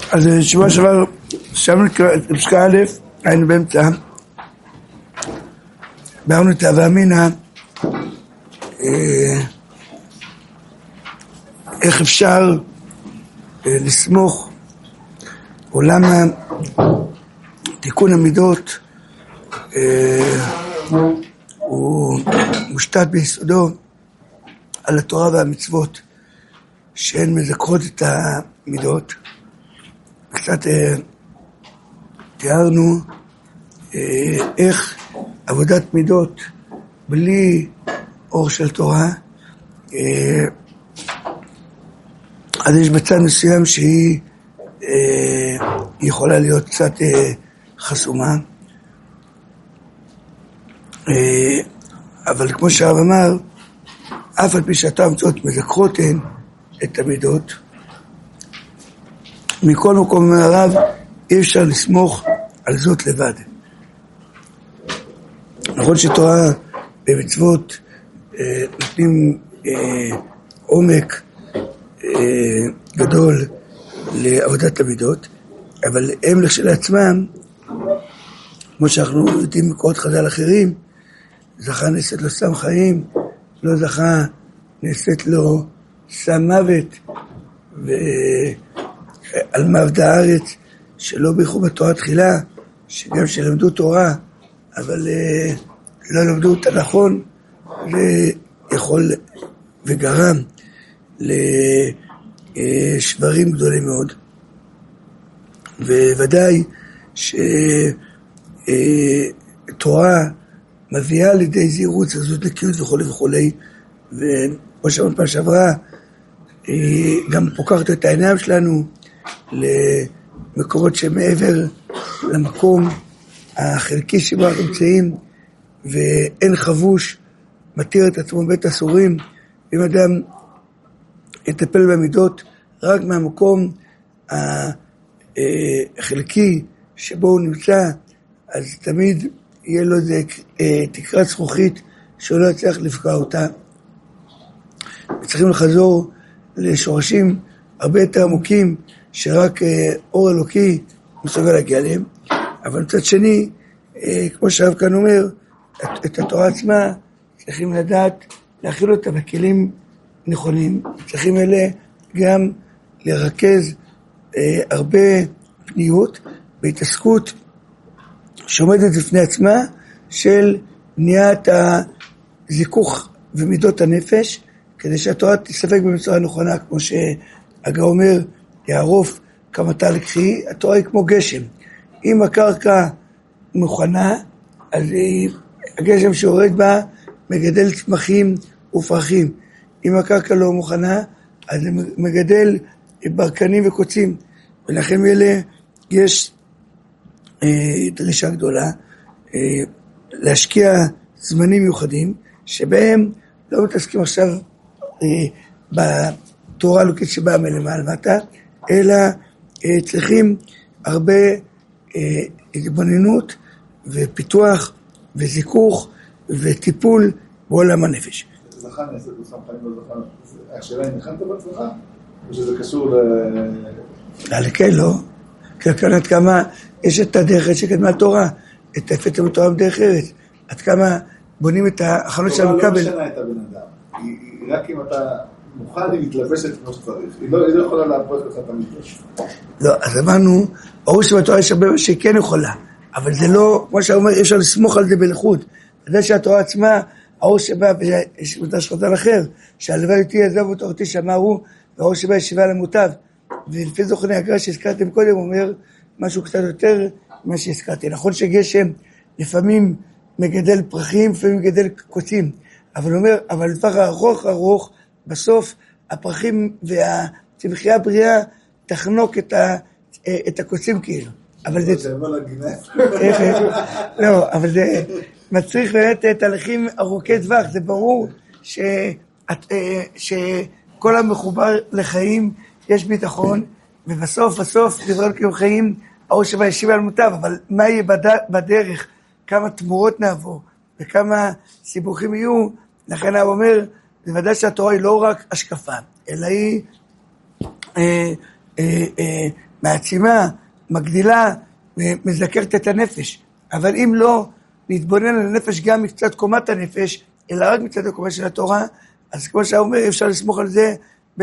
אז שבוע שעבר שמנו את פסקה א', היינו באמצע, בארנו את הווה אמינא, איך אפשר לסמוך, או למה תיקון המידות הוא מושתת ביסודו על התורה והמצוות שהן מזכרות את המידות. קצת תיארנו איך עבודת מידות בלי אור של תורה, אז יש בצד מסוים שהיא יכולה להיות קצת חסומה, אבל כמו שהרב אמר, אף על פי שהתורה והמצוות מזכרות הן את המידות, מכל מקום אומר הרב, אי אפשר לסמוך על זאת לבד. נכון שתורה במצוות נותנים עומק גדול לעבודת המידות, אבל הם לכשלעצמם, כמו שאנחנו יודעים מקורות חז"ל אחרים, זכה נעשית לו סם חיים, לא זכה נעשית לו סם מוות, ועל מעבדי הארץ שלא בירכו בתורה תחילה, שגם שלמדו תורה, אבל לא למדו אותה נכון, זה יכול וגרם לשברים גדולים מאוד. וודאי שתורה מביאה לידי זהירות, זאת נקיות וכו' וכו', וכמו שאמרנו פעם שעברה, גם פוקחת את העיניים שלנו למקומות שמעבר למקום החלקי שבו אנחנו נמצאים, ואין חבוש מתיר את עצמו בית אסורים. אם אדם יטפל במידות רק מהמקום החלקי שבו הוא נמצא, אז תמיד יהיה לו איזה תקרת זכוכית שהוא לא יצליח לפגוע אותה. צריכים לחזור לשורשים הרבה יותר עמוקים שרק אור אלוקי מסוגל להגיע להם. אבל מצד שני, כמו שהרב כאן אומר, את התורה עצמה צריכים לדעת להכיל אותה בכלים נכונים. צריכים אלה גם לרכז הרבה פניות בהתעסקות שעומדת לפני עצמה של בניית הזיכוך ומידות הנפש, כדי שהתורה תסתפק במצווה נכונה, כמו שהגר אומר, יערוף כמתה לקחי. התורה היא כמו גשם. אם הקרקע מוכנה, אז הגשם שיורד בה מגדל צמחים ופרחים. אם הקרקע לא מוכנה, אז זה מגדל ברקנים וקוצים. ולכן אלה יש דרישה גדולה להשקיע זמנים מיוחדים, שבהם לא מתעסקים עכשיו בתורה אלוקית שבאה מלמטה, אלא צריכים הרבה התבוננות ופיתוח וזיכוך וטיפול בעולם הנפש. זכה נעשית בסם חיים לא זכה, השאלה היא נכנת בעצמך? או שזה קשור כן, לא. כאן עד כמה יש את הדרך ארץ שקדמה לתורה, את ההפת בתורה בדרך ארץ, עד כמה בונים את ההכנות של המקבל. תורה לא משנה את הבן אדם, היא רק אם אתה מוכן היא מתלבשת כמו שצריך, היא לא יכולה להפרות לך את המתלבש. לא, אז אמרנו, ברור שבתורה יש הרבה שהיא כן יכולה, אבל זה לא, כמו שאומר, אי אפשר לסמוך על זה בלחוד. זה שהתורה עצמה, האור שבא, ויש מדרש חז"ל אחר, שהלוואי אותי יעזב אותי שאמרו, והאור שבא ישיבה על המוטב. ולפי זוכני הגר"א שהזכרתם קודם, אומר משהו קצת יותר ממה שהזכרתי. נכון שגשם לפעמים מגדל פרחים, לפעמים מגדל קוצים, אבל אומר, אבל לטווח ארוך, בסוף הפרחים והצמחייה הבריאה תחנוק את הקוצים כאילו. אבל זה... לא, אבל זה מצריך באמת תהליכים ארוכי טווח. זה ברור שכל המחובר לחיים יש ביטחון, ובסוף דברי אלוקים חיים, האור שבא ישיבה על מוטב. אבל מה יהיה בדרך? כמה תמורות נעבור וכמה סיבוכים יהיו. לכן הוא אומר, בוודאי שהתורה היא לא רק השקפה, אלא היא מעצימה, מגדילה, ומזכרת את הנפש. אבל אם לא להתבונן על הנפש גם מקצת קומת הנפש, אלא רק מצד הקומה של התורה, אז כמו שאומר, אפשר לסמוך על זה,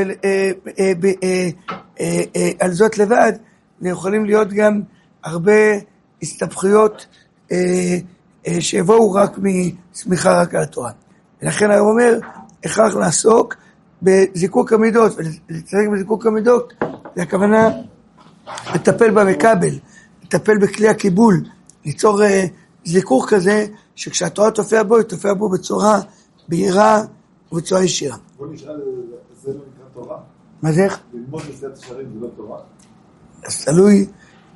על זאת לבד, ויכולים להיות גם הרבה הסתבכויות שיבואו רק מסמיכה רק על התורה. ולכן הוא אומר, הכרח לעסוק בזיקוק המידות, ולצדק בזיקוק המידות, זה הכוונה לטפל במקבל, לטפל בכלי הקיבול, ליצור זיקוק כזה, שכשהתורה תופיע בו, היא תופיע בו בצורה בהירה ובצורה ישירה. בוא נשאל, זה לא נקרא תורה? מה זה? ללמוד מסילת ישרים זה לא תורה? אז תלוי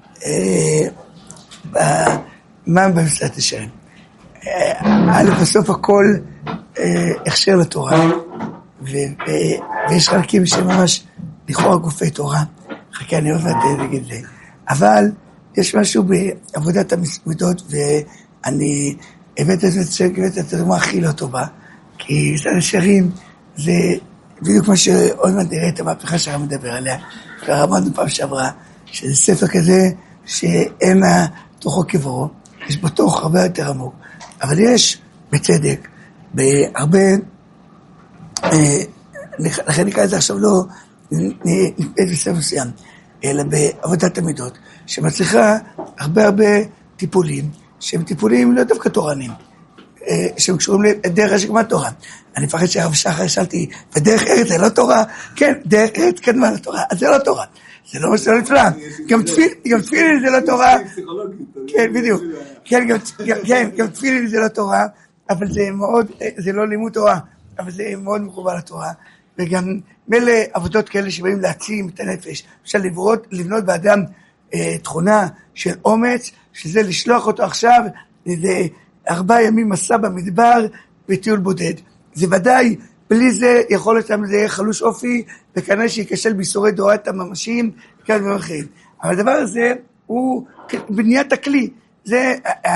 מה במסילת ישרים. בסוף הכל הכשר לתורה, ויש חלקים שממש לכאורה גופי תורה, חכה אני אוהב להגיד זה, אבל יש משהו בעבודת המידות, ואני הבאת את הדוגמה הכי לא טובה, כי מסילת ישרים זה בדיוק מה שעוד מעט נראה את המהפכה שהרב מדבר עליה, והרמנו פעם שעברה, שזה ספר כזה שאין תוכו כברו, יש בו תוך הרבה יותר עמוק, אבל יש בצדק, בהרבה, לכן נקרא את זה עכשיו לא נתפס בספר מסוים, אלא בעבודת המידות, שמצליחה הרבה טיפולים, שהם טיפולים לא דווקא תורנים, שהם קשורים לדרך השקמת תורה. אני מפחד שהרב שחר שאלתי, ודרך ארץ זה לא תורה? כן, דרך ארץ קדמה לתורה, אז זה לא תורה. זה לא משהו נפלא. גם תפילין זה לא תורה. כן, בדיוק. כן, גם תפילין זה לא תורה, אבל זה מאוד, זה לא לימוד תורה, אבל זה מאוד מחובר לתורה. וגם מלא עבודות כאלה שבאים להעצים את הנפש. אפשר לבנות באדם תכונה של אומץ, שזה לשלוח אותו עכשיו, זה 4 ימים מסע במדבר וטיול בודד. זה ודאי, בלי זה יכול להיות לזה יהיה חלוש אופי, וכנראה שיקשל בישורי דורת הממשיים, וכאלה דברים אחרים. אבל הדבר הזה הוא בניית הכלי. זה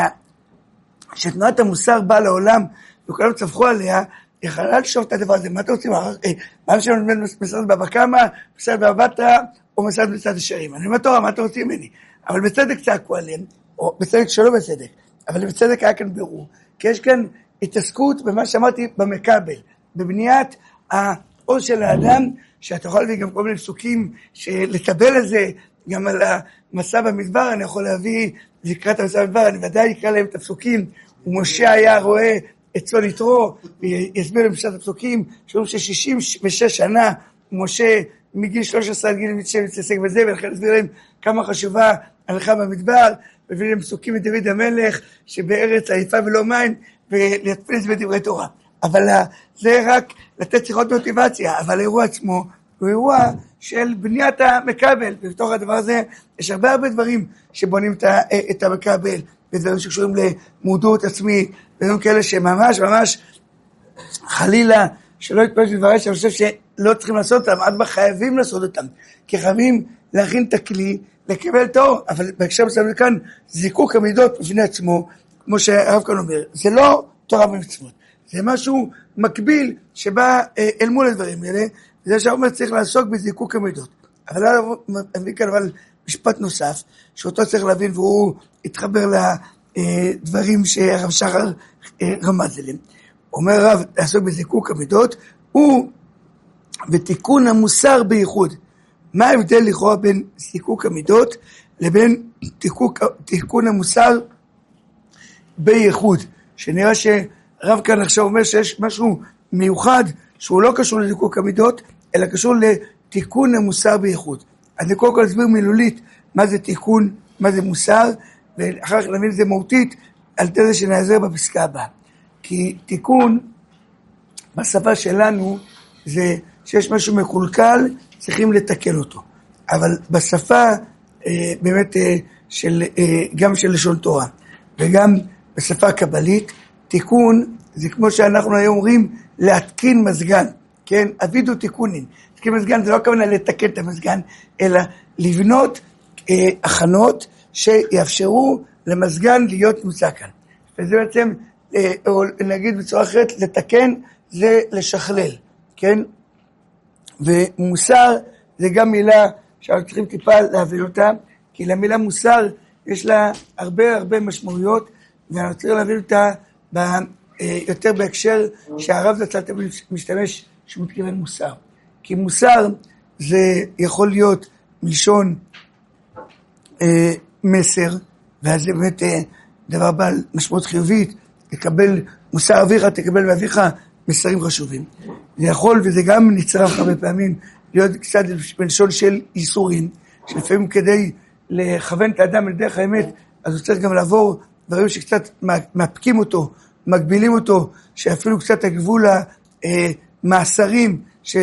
שתנועת המוסר באה לעולם, וכולם צווחו עליה, יכולה לשאוף את הדבר הזה. מה אתה רוצים? מה לשאול מסרד בבא קמא, מסרד בבא בתרא, או מסרד בסילת ישרים? אני אומר תורה, מה אתה רוצים ממני? אבל בצדק צעקו עליהם, או בצדק שלא בצדק, אבל בצדק היה כאן בירור, כי יש כאן התעסקות במה שאמרתי במקבל, בבניית העוז של האדם, שאתה יכול להביא גם כל מיני פסוקים, שלטבל את זה, גם על המסע במדבר, אני יכול להביא לקראת המסע במדבר, אני ודאי אקרא להם את הפסוקים, ומשה היה רואה את צאן יתרו, ויסביר להם את הפסוקים, שאומרים ש66 שנה, משה מגיל 13 עד גיל 7 מתעסק בזה, ולכן הסביר להם כמה חשובה הלכה במדבר, והביא להם פסוקים מדוד המלך, שבארץ עייפה ולא מים, ולהתפיל את זה בדברי תורה. אבל זה רק לתת שיחות מוטיבציה, אבל האירוע עצמו הוא אירוע של בניית המקבל, ובתוך הדבר הזה יש הרבה דברים שבונים את המקבל, ודברים שקשורים למודעות עצמית, ודברים כאלה שממש חלילה, שלא יתפרש בדברי שאני חושב שלא צריכים לעשות אותם, עד חייבים לעשות אותם, כי חייבים להכין את הכלי, לקבל תור, אבל בהקשר מסוים כאן, זיקוק המידות בפני עצמו, כמו שהרב כאן אומר, זה לא תורה ומצוות, זה משהו מקביל שבא אל מול הדברים האלה, וזה שאומר צריך לעסוק בזיקוק המידות. אבל אני כאן אבל משפט נוסף, שאותו צריך להבין, והוא התחבר לדברים שהרב שחר רמז אליהם. אומר הרב, לעסוק בזיקוק המידות, הוא בתיקון המוסר בייחוד. מה ההבדל לכאורה בין זיקוק המידות לבין תיקון המוסר בייחוד? שנראה שרב כאן עכשיו אומר שיש משהו מיוחד שהוא לא קשור לזיקוק המידות, אלא קשור לתיקון המוסר בייחוד. אז אני קודם כל אסביר מילולית מה זה תיקון, מה זה מוסר, ואחר כך נבין את זה מהותית על זה שנעזר בפסקה הבאה. כי תיקון בשפה שלנו זה שיש משהו מקולקל, צריכים לתקן אותו. אבל בשפה באמת גם של לשון תורה, וגם בשפה הקבלית, תיקון זה כמו שאנחנו היום אומרים, להתקין מזגן, כן? אבידו תיקונים. להתקין מזגן זה לא הכוונה לתקן את המזגן, אלא לבנות הכנות שיאפשרו למזגן להיות מוצא כאן. וזה בעצם, או נגיד בצורה אחרת, לתקן זה לשכלל, כן? ומוסר זה גם מילה שאנחנו צריכים טיפה להבין אותה, כי למילה מוסר יש לה הרבה משמעויות, ואנחנו צריכים להבין אותה יותר בהקשר שהרב זצ"ל תמיד משתמש שהוא מתכוון מוסר. כי מוסר זה יכול להיות מלשון מסר, ואז זה באמת דבר בעל משמעות חיובית, לקבל מוסר אביך, תקבל מאביך מסרים חשובים. זה יכול, וזה גם נצרך הרבה פעמים, להיות קצת בלשון של איסורים, שלפעמים כדי לכוון את האדם לדרך האמת, אז הוא צריך גם לעבור דברים שקצת מפקים אותו, מגבילים אותו, שאפילו קצת הגבול המאסרים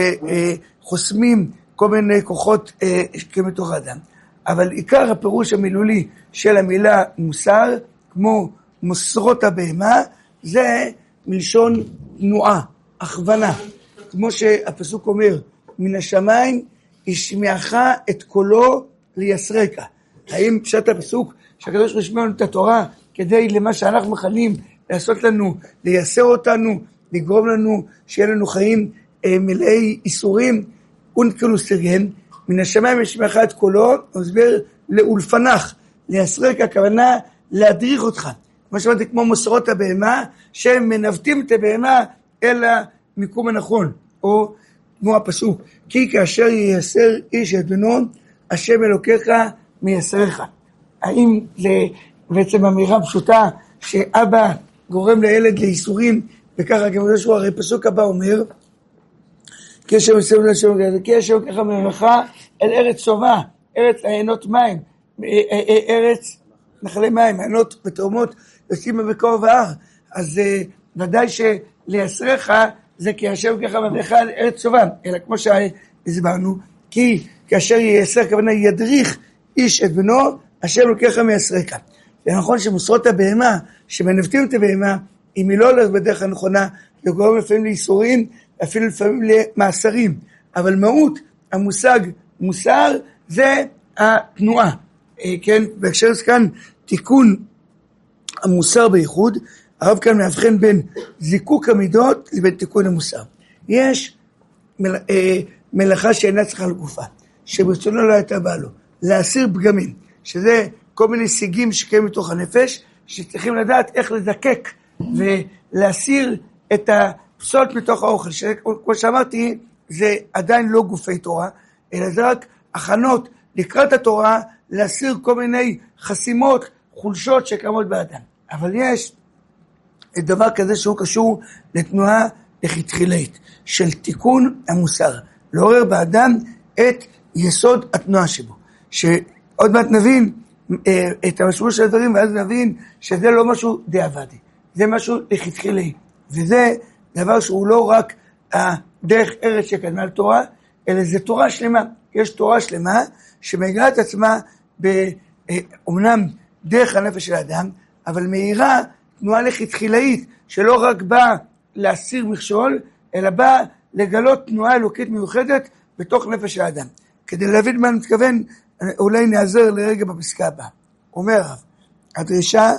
שחוסמים כל מיני כוחות כמתוך האדם. אבל עיקר הפירוש המילולי של המילה מוסר, כמו מוסרות הבהמה, זה מלשון תנועה, הכוונה. כמו שהפסוק אומר, מן השמיים ישמיעך את קולו ליסרקה. האם פשט הפסוק שהקדוש ברוך הוא ישמיע לנו את התורה כדי למה שאנחנו מכנים לעשות לנו, לייסר אותנו, לגרום לנו שיהיה לנו חיים מלאי איסורים, אונקלוסרגן, מן השמיים ישמיעך את קולו, הוא מסביר לאולפנך, ליסרקה, הכוונה להדריך אותך. כמו שאמרתי, כמו מוסרות הבהמה, שהם מנווטים את הבהמה אל המיקום הנכון, או כמו הפסוק, כי כאשר ייסר איש את בנו, השם אלוקיך מייסריך. האם זה בעצם אמירה פשוטה, שאבא גורם לילד לאיסורים, וככה גם זה שהוא הרי פסוק הבא אומר, כי השם יסר לשם, כי השם ככה ממך אל ארץ טובה, ארץ עיינות מים, ארץ נחלי מים, עיינות ותאומות, יוצאים בבקוע ובהר. אז ודאי שלייסריך זה כי השם ככה ממך אל ארץ טובה, אלא כמו שהסברנו, כי כאשר ייסר, הכוונה ידריך איש את בנו, השם לוקח מייסרקה. זה נכון שמוסרות הבהמה, שמנווטים את הבהמה, אם היא לא הולכת בדרך הנכונה, זה גורם לפעמים לאיסורים, אפילו לפעמים למאסרים. אבל מהות המושג מוסר זה התנועה. כן, בהקשר כאן תיקון המוסר בייחוד, הרב כאן מאבחן בין זיקוק המידות לבין תיקון המוסר. יש מלאכה שאינה צריכה לגופה, שברצונו לא הייתה באה לו, להסיר פגמים, שזה כל מיני סיגים שקיים מתוך הנפש, שצריכים לדעת איך לזקק ולהסיר את הפסולת מתוך האוכל, שכמו שאמרתי, זה עדיין לא גופי תורה, אלא זה רק הכנות לקראת התורה, להסיר כל מיני חסימות, חולשות שקיימות באדם. אבל יש דבר כזה שהוא קשור לתנועה לכתחילית, של תיקון המוסר, לעורר באדם את יסוד התנועה שבו, שעוד מעט נבין את המשמעות של הדברים, ואז נבין שזה לא משהו דיעבדי, זה משהו לכתחילי, וזה דבר שהוא לא רק הדרך ארץ שקדמה לתורה, אלא זה תורה שלמה. יש תורה שלמה שמגיעה את עצמה אומנם דרך הנפש של האדם, אבל מהירה תנועה לכתחילאית, שלא רק באה להסיר מכשול, אלא באה לגלות תנועה אלוקית מיוחדת בתוך נפש של האדם. כדי להבין מה אני מתכוון, אולי נעזר לרגע בפסקה הבאה. אומר הרב, הדרישה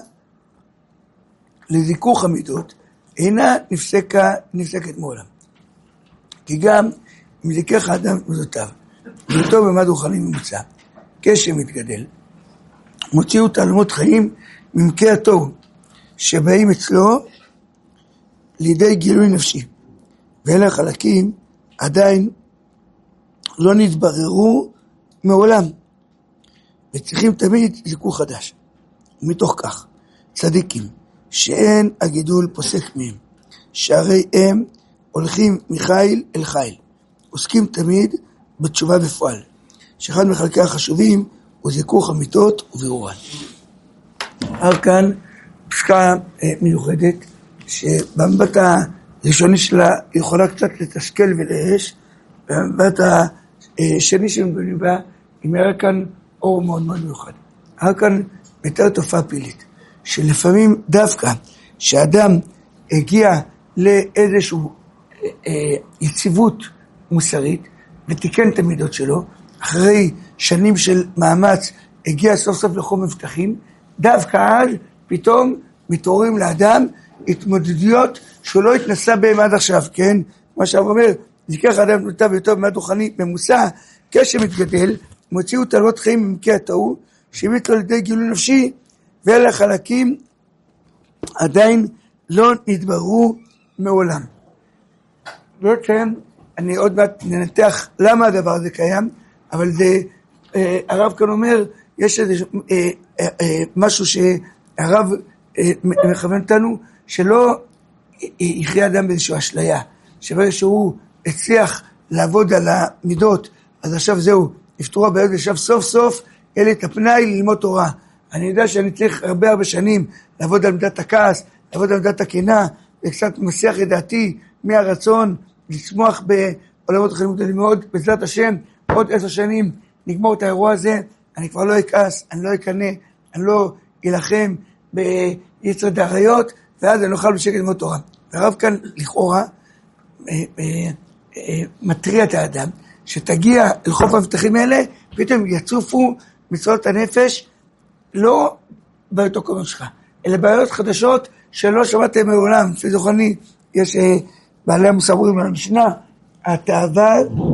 לזיכוך המידות אינה נפסקת מעולם. כי גם אם זיכך האדם את מידותיו, מידותו במד רוחני ממוצע, קשר מתגדל, מוציאו תעלומות חיים ממקי התוהו, שבאים אצלו לידי גילוי נפשי, ואלה החלקים עדיין לא נתבררו מעולם, וצריכים תמיד זיכוך חדש. ומתוך כך, צדיקים, שאין הגידול פוסק מהם, שהרי הם הולכים מחיל אל חיל, עוסקים תמיד בתשובה בפועל, שאחד מחלקי החשובים הוא זיכוך אמיתות ובירורן. כאן פסקה מיוחדת, שבמבט הראשוני שלה יכולה קצת לתסכל ולאש, במבט השני שמבנים בה, היא מראה כאן אור מאוד מאוד מיוחד. כאן מתאר תופעה פלילית, שלפעמים דווקא שאדם הגיע לאיזושהי יציבות מוסרית, ותיקן את המידות שלו, אחרי שנים של מאמץ הגיע סוף סוף לחום מבטחים, דווקא אז פתאום מתעוררים לאדם התמודדויות שהוא לא התנסה בהם עד עכשיו, כן? מה שהרב אומר, זיכך האדם את מידותיו בהיותו במד רוחני ממוצע, קשר מתגדל, מוציאו תלמות חיים ממקי התאו, שהביא לו לידי גילוי נפשי, ואלה החלקים עדיין לא נתבררו מעולם. בעצם, אני עוד מעט ננתח למה הדבר הזה קיים, אבל זה, הרב כאן אומר, יש איזה משהו שהרב מכוון אותנו, שלא יכריע אדם באיזושהי אשליה, שברגע שהוא הצליח לעבוד על המידות, אז עכשיו זהו, יפתרו הבעיות, ועכשיו סוף סוף יהיה לי את הפנאי ללמוד תורה. אני יודע שאני צריך הרבה שנים לעבוד על מידת הכעס, לעבוד על מידת הקנאה, וקצת מסיח את דעתי מהרצון לצמוח בעולמות החיים גדולים מאוד. בעזרת השם, עוד 10 שנים נגמור את האירוע הזה, אני כבר לא אכעס, אני לא אקנא, אני לא אלחם ביצר דאריות, ואז אני אוכל בשקט ללמוד תורה. והרב כאן לכאורה מטריע את האדם, שתגיע אל חוף המבטחים האלה, פתאום יצופו מצוות הנפש, לא בעיות עוקבות שלך, אלא בעיות חדשות שלא שמעתם מעולם. לפי זוכני, יש בעלי המוסברים על המשנה, התאווה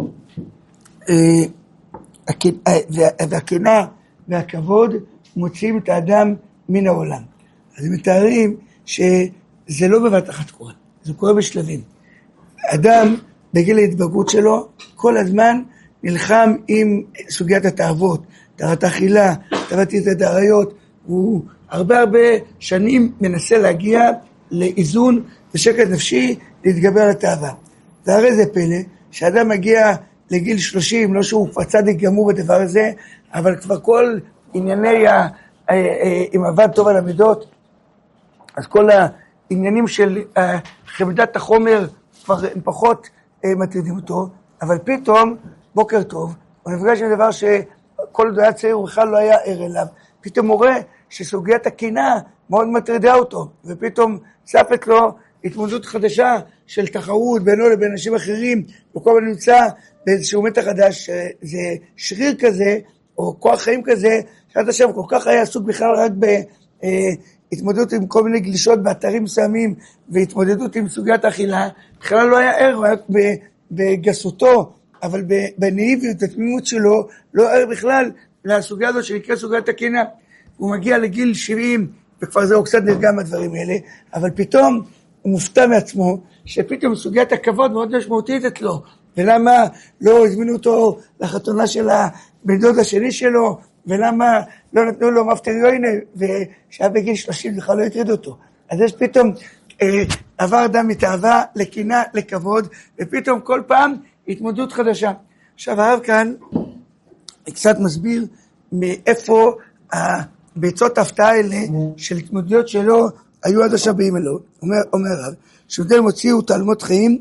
והקנאה והכבוד מוציאים את האדם מן העולם. אז הם מתארים שזה לא בבת אחת קורה, זה קורה בשלבים. אדם בגיל ההתבגרות שלו כל הזמן נלחם עם סוגיית התאוות, תאוות האכילה, תאוות יתר דאריות. הוא הרבה שנים מנסה להגיע לאיזון ושקט נפשי להתגבר על התאווה. והרי זה פלא שאדם מגיע לגיל 30, לא שהוא כבר צדיק גמור בדבר הזה, אבל כבר כל ענייני אם עבד טוב על המידות, אז כל העניינים של חמדת החומר כבר הם פחות מטרידים אותו, אבל פתאום, בוקר טוב, הוא נפגש עם דבר שכל עוד היה צעיר הוא בכלל לא היה ער אליו, פתאום הוא רואה שסוגיית הקנאה מאוד מטרידה אותו, ופתאום צפת לו התמודדות חדשה של תחרות בינו לבין אנשים אחרים, וכל הזמן נמצא באיזשהו מתח חדש, זה שריר כזה, או כוח חיים כזה, שעד עכשיו כל כך היה עסוק בכלל רק בהתמודדות עם כל מיני גלישות באתרים מסוימים, והתמודדות עם סוגיית האכילה, בכלל לא היה ער, הוא היה בגסותו, אבל בנאיביות, התמימות שלו, לא ער בכלל לסוגיה הזו שנקרא סוגיית הקנאה. הוא מגיע לגיל 70, וכבר זהו קצת נרגע מהדברים האלה, אבל פתאום הוא מופתע מעצמו, שפתאום סוגיית הכבוד מאוד משמעותית אצלו, ולמה לא הזמינו אותו לחתונה של הבן דוד השני שלו, ולמה לא נתנו לו מפטריונה, ושהיה בגיל 30 בכלל לא הטריד אותו. אז יש פתאום עבר אדם מתאווה לקנאה, לכבוד, ופתאום כל פעם התמודדות חדשה. עכשיו הרב כאן קצת מסביר מאיפה הביצות ההפתעה האלה של התמודדויות שלו היו עד עכשיו באים אלו. אומר הרב, שבדל מוציאו תלמות חיים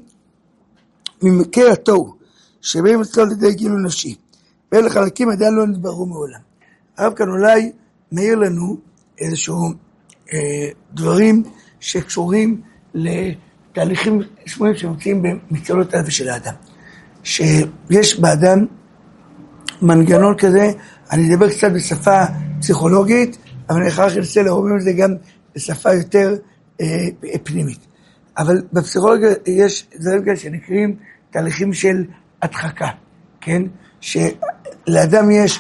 ממקי התוהו, שבאים אצלו לידי גילוי נפשי, ואלה חלקים עדיין לא נתבררו מעולם. הרב כאן אולי מעיר לנו איזשהו דברים שקשורים לתהליכים סמויים שמוצאים במצלות הנפש של האדם. שיש באדם מנגנון כזה, אני אדבר קצת בשפה פסיכולוגית, אבל אני אחר כך אנסה להרומם את זה גם בשפה יותר פנימית. אבל בפסיכולוגיה יש דברים כאלה שנקראים תהליכים של הדחקה, כן? שלאדם יש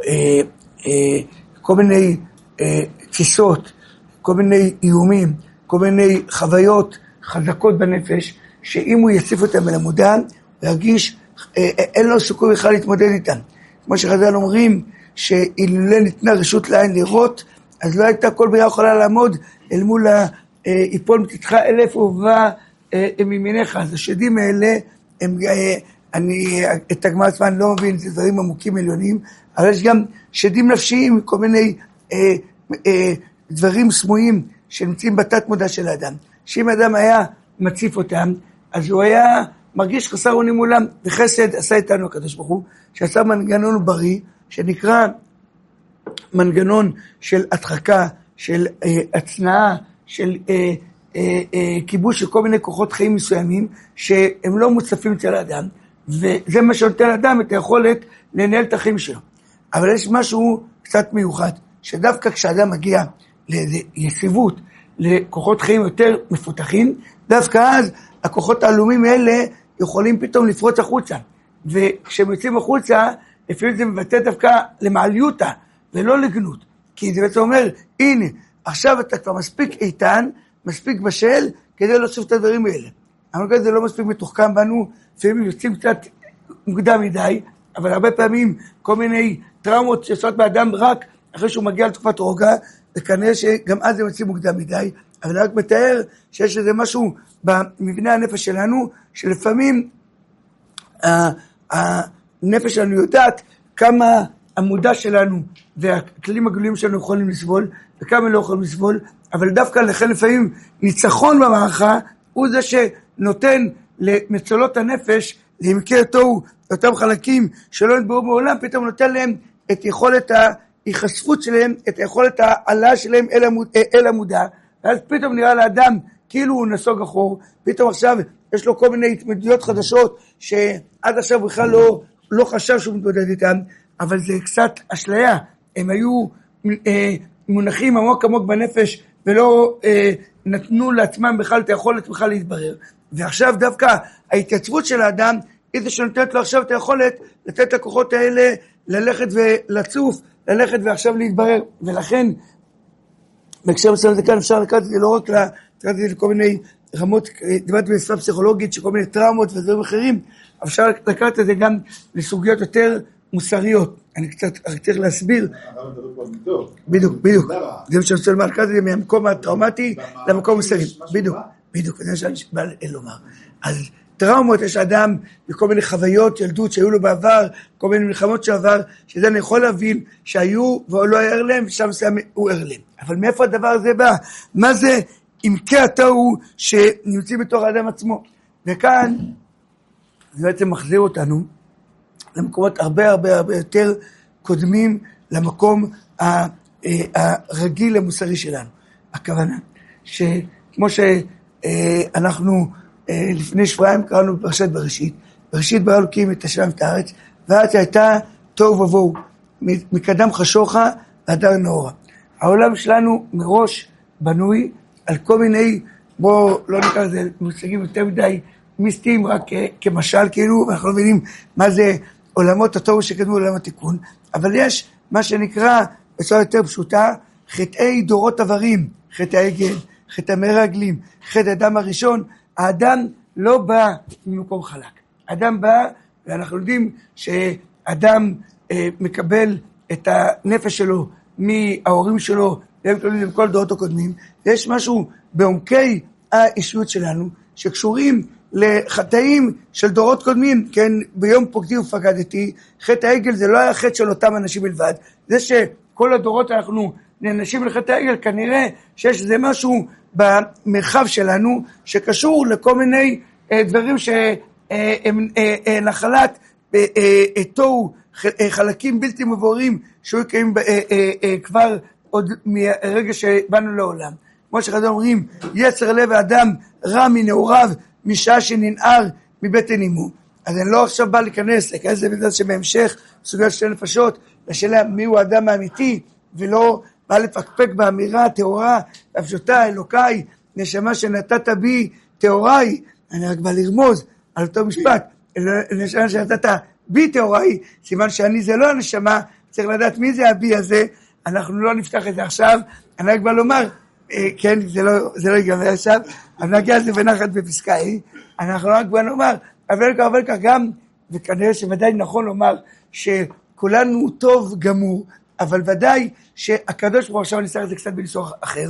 כל מיני תפיסות, כל מיני איומים, כל מיני חוויות חזקות בנפש, שאם הוא יציף אותם אל המודע, הוא ירגיש, אין לו סיכוי בכלל להתמודד איתם. כמו שחז"ל אומרים, שאילולא ניתנה רשות לעין לראות, אז לא הייתה כל בריאה יכולה לעמוד אל מול יפול מתתך 1000 ובא מימיניך. אז השדים האלה, אני את הגמרא עצמה אני לא מבין, זה דברים עמוקים עליונים, אבל יש גם שדים נפשיים, כל מיני דברים סמויים שנמצאים בתת מודע של האדם. שאם האדם היה מציף אותם, אז הוא היה מרגיש חסר אונים מולם, וחסד עשה איתנו הקדוש ברוך הוא, שעשה מנגנון בריא, שנקרא מנגנון של הדחקה, של הצנעה, של כיבוש של כל מיני כוחות חיים מסוימים, שהם לא מוצפים אצל האדם, וזה מה שנותן לאדם את היכולת לנהל את החיים שלו. אבל יש משהו קצת מיוחד, שדווקא כשאדם מגיע ליציבות, לכוחות חיים יותר מפותחים, דווקא אז הכוחות העלומים האלה יכולים פתאום לפרוץ החוצה. וכשהם יוצאים החוצה, לפעמים זה מבטא דווקא למעליותה, ולא לגנות. כי זה בעצם אומר, הנה, עכשיו אתה כבר מספיק איתן, מספיק בשל, כדי להוסיף את הדברים האלה. אבל זה לא מספיק מתוחכם בנו, לפעמים יוצאים קצת מוקדם מדי, אבל הרבה פעמים כל מיני טראומות שעושות באדם רק אחרי שהוא מגיע לתקופת רוגע, וכנראה שגם אז זה יוצאים מוקדם מדי, אבל אני רק מתאר שיש איזה משהו במבנה הנפש שלנו, שלפעמים הנפש שלנו יודעת כמה המודע שלנו והכלים הגלויים שלנו יכולים לסבול, וכמה לא יכולים לסבול, אבל דווקא לכן לפעמים ניצחון במערכה, הוא זה שנותן למצולות הנפש, לעמקי התוהו, אותם חלקים שלא נתברו מעולם, פתאום נותן להם את יכולת ההיחשפות שלהם, את יכולת העלה שלהם אל המודע, ואז פתאום נראה לאדם כאילו הוא נסוג אחור, פתאום עכשיו יש לו כל מיני התמודדויות חדשות, שעד עכשיו בכלל לא חשב שהוא מתמודד איתם, אבל זה קצת אשליה, הם היו מונחים עמוק עמוק בנפש, ולא נתנו לעצמם בכלל את היכולת בכלל להתברר, ועכשיו דווקא ההתייצבות של האדם, היא זה שנותנת לו עכשיו את היכולת, לתת לכוחות האלה, ללכת ולצוף, ללכת ועכשיו להתברר, ולכן, בהקשר מסוים זה כאן אפשר לקראת את זה לא רק לכל מיני רמות, דיברתי בשפה פסיכולוגית, שכל מיני טראומות ודברים אחרים, אפשר לקראת את זה גם לסוגיות יותר מוסריות. אני קצת צריך להסביר. בדיוק. זה מה שאני רוצה לומר, לקראת את זה מהמקום הטראומטי למקום מוסרי. בדיוק, זה מה שאני בא לומר. אז טראומות יש אדם בכל מיני חוויות ילדות שהיו לו בעבר, כל מיני מלחמות שעבר, שזה אני יכול להבין שהיו והוא לא ער להם, ושם הוא ער להם. אבל מאיפה הדבר הזה בא? מה זה עמקי התוהו שנמצאים בתוך האדם עצמו? וכאן זה בעצם מחזיר אותנו למקומות הרבה יותר קודמים למקום הרגיל המוסרי שלנו. הכוונה שכמו שאנחנו לפני שבועיים קראנו בפרשת בראשית, בראשית ברא אלוקים את השמיים ואת הארץ, ואז הייתה תוהו ובוהו, מקדם חשוכה והדר נאורה. העולם שלנו מראש בנוי על כל מיני, בואו לא נקרא לזה מושגים יותר מדי מיסטיים, רק כמשל כאילו, ואנחנו לא מבינים מה זה עולמות התוהו שקדמו לעולם התיקון, אבל יש מה שנקרא בצורה יותר פשוטה, חטאי דורות עברים, חטא העגל, חטא המרגלים, חטא האדם הראשון. האדם לא בא ממקום חלק. האדם בא, ואנחנו יודעים שאדם מקבל את הנפש שלו מההורים שלו, והם כלולים עם כל דורות הקודמים. יש משהו בעומקי האישיות שלנו, שקשורים לחטאים של דורות קודמים, כן, ביום פוקדי ופקדתי, חטא העגל זה לא היה חטא של אותם אנשים בלבד, זה שכל הדורות אנחנו נענשים לחטא העגל, כנראה שיש זה משהו במרחב שלנו, שקשור לכל מיני דברים שהם נחלת תוהו, חלקים בלתי מבוררים, שהיו קיימים כבר עוד מרגע שבאנו לעולם. כמו שחז"ל אומרים, יצר לב האדם רע מנעוריו, משעה שננער מבטן אמו. אז אני לא עכשיו בא להיכנס זה בגלל שבהמשך סוגיה של נפשות, לשאלה מי הוא האדם האמיתי, ולא בא לפקפק באמירה טהורה, הפשוטה, אלוקיי, נשמה שנתת בי טהוריי. אני רק בא לרמוז על אותו משפט, נשמה שנתת בי טהוריי, סימן שאני זה לא הנשמה, צריך לדעת מי זה הבי הזה, אנחנו לא נפתח את זה עכשיו, אני רק בא לומר, כן, זה לא ייגמר עכשיו, אבל נגיע לזה בנחת בפסקה, אנחנו רק בא לומר, אבל כך גם, וכנראה שוודאי נכון לומר, שכולנו טוב גמור, אבל ודאי שהקדוש ברוך הוא, עכשיו ניסח את זה קצת בניסוח אחר,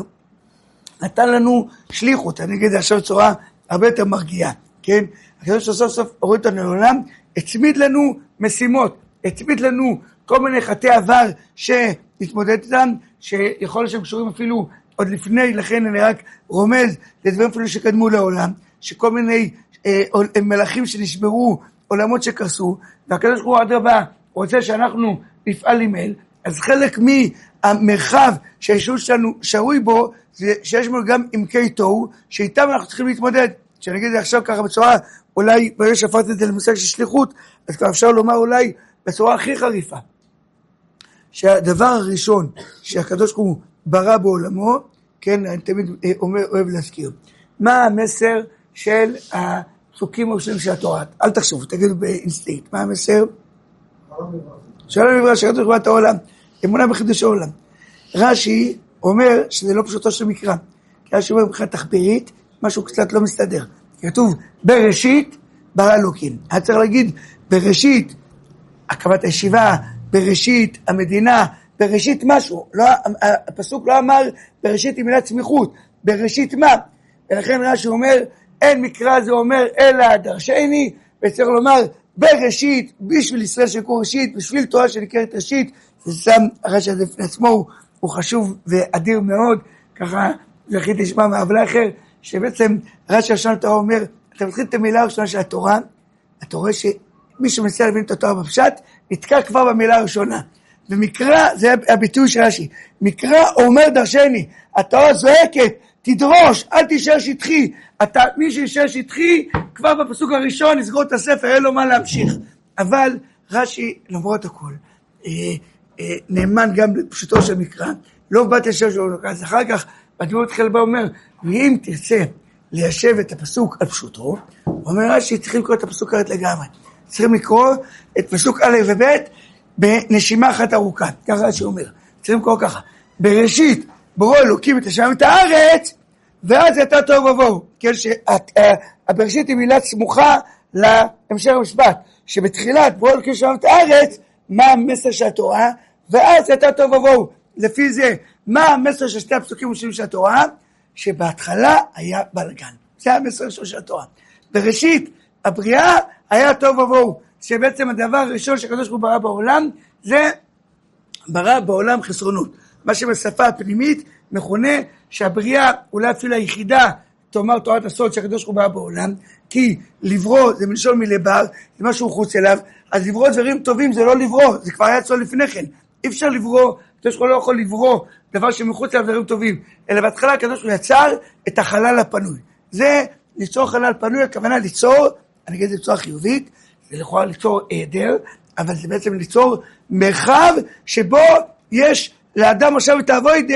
נתן לנו שליחות, אני אגיד עכשיו בצורה הרבה יותר מרגיעה, כן? הקדוש סוף סוף הוריד אותנו לעולם, הצמיד לנו משימות, הצמיד לנו כל מיני חטאי עבר שנתמודד איתם, שיכול להיות שהם קשורים אפילו עוד לפני, לכן אני רק רומז לדברים אפילו שקדמו לעולם, שכל מיני מלאכים שנשברו, עולמות שקרסו, והקדוש ברוך הוא אדרבה רוצה שאנחנו נפעל עם אל, אז חלק מהמרחב שהאישות שלנו שרוי בו, זה שיש לנו גם עמקי תוהו, שאיתם אנחנו צריכים להתמודד. כשאני אגיד את זה עכשיו ככה בצורה, אולי ברגע שהפרט את זה למושג של שליחות, אז כבר אפשר לומר אולי בצורה הכי חריפה, שהדבר הראשון שהקדוש ברוך הוא ברא בעולמו, כן, אני תמיד אוהב להזכיר, מה המסר של הפסוקים הראשונים של התורה? אל תחשבו, תגידו באינסטינקט, מה המסר? שלא נברא שהקדוש ברוך הוא את העולם, אמונה בחידוש העולם. רש"י אומר שזה לא פשוטו של מקרא, כי רש"י אומר מבחינה תחבירית, משהו קצת לא מסתדר. כתוב בראשית ברא אלוקים. היה צריך להגיד בראשית הקמת הישיבה, בראשית המדינה, בראשית משהו. לא, הפסוק לא אמר בראשית עם מילת סמיכות, בראשית מה? ולכן רש"י אומר, אין מקרא זה אומר אלא דרשני, וצריך לומר בראשית, בשביל ישראל שקורא ראשית, בשביל תורה שנקראת ראשית, זה שם הרש"י הזה בפני עצמו, הוא חשוב ואדיר מאוד, ככה זכיתי לשמוע מאבלה אחר, שבעצם רש"י הראשון התורה אומר, אתה מתחיל את המילה הראשונה של התורה, אתה רואה שמי שמנסה להבין את התורה בפשט, נתקע כבר במילה הראשונה. ומקרא, זה הביטוי של רש"י, מקרא אומר דרשני, התורה זועקת, תדרוש, אל תישאר שטחי, מי שישאר שטחי, כבר בפסוק הראשון נסגור את הספר, אין לו מה להמשיך. אבל רש"י, למרות הכל, נאמן גם לפשוטו של מקרא, לא באת לשם שלו, אז אחר כך, בדמות חלבה אומר, ואם תרצה ליישב את הפסוק על פשוטו, הוא אומר רש"י, צריכים לקרוא את הפסוק אחרת לגמרי. צריכים לקרוא את פסוק א' וב' בנשימה אחת ארוכה. ככה רש"י אומר. צריכים לקרוא ככה. בראשית, בורא אלוקים את השמיים ואת הארץ, ואז הייתה תוהו ובוהו. כן, שהבראשית היא מילה סמוכה להמשך המשפט. שבתחילת בורא אלוקים את השמיים ואת הארץ, מה המסר של התורה? ואז הייתה תוהו ובוהו. לפי זה, מה המסר של שתי הפסוקים ראשונים של התורה? שבהתחלה היה בלגן. זה המסר של התורה. בראשית, הבריאה היה תוהו ובוהו. שבעצם הדבר הראשון שהקדוש ברוך הוא ברא בעולם, זה ברא בעולם חסרונות. מה שבשפה הפנימית מכונה שהבריאה אולי אפילו היחידה, תאמר תורת הסוד שהקדוש ברוך הוא ברא בעולם, כי לברוא זה מלשון מלבר, זה משהו חוץ אליו, אז לברוא דברים טובים זה לא לברוא, זה כבר היה אצלו לפני כן. אי אפשר לברוא, הקדוש ברוך הוא לא יכול לברוא דבר שמחוץ אליו דברים טובים, אלא בהתחלה הקדוש ברוך הוא יצר את החלל הפנוי. זה ליצור חלל פנוי, הכוונה ליצור, אני אגיד את זה בצורה חיובית, זה לכאורה ליצור היעדר, אבל זה בעצם ליצור מרחב שבו יש לאדם עכשיו את העבודה,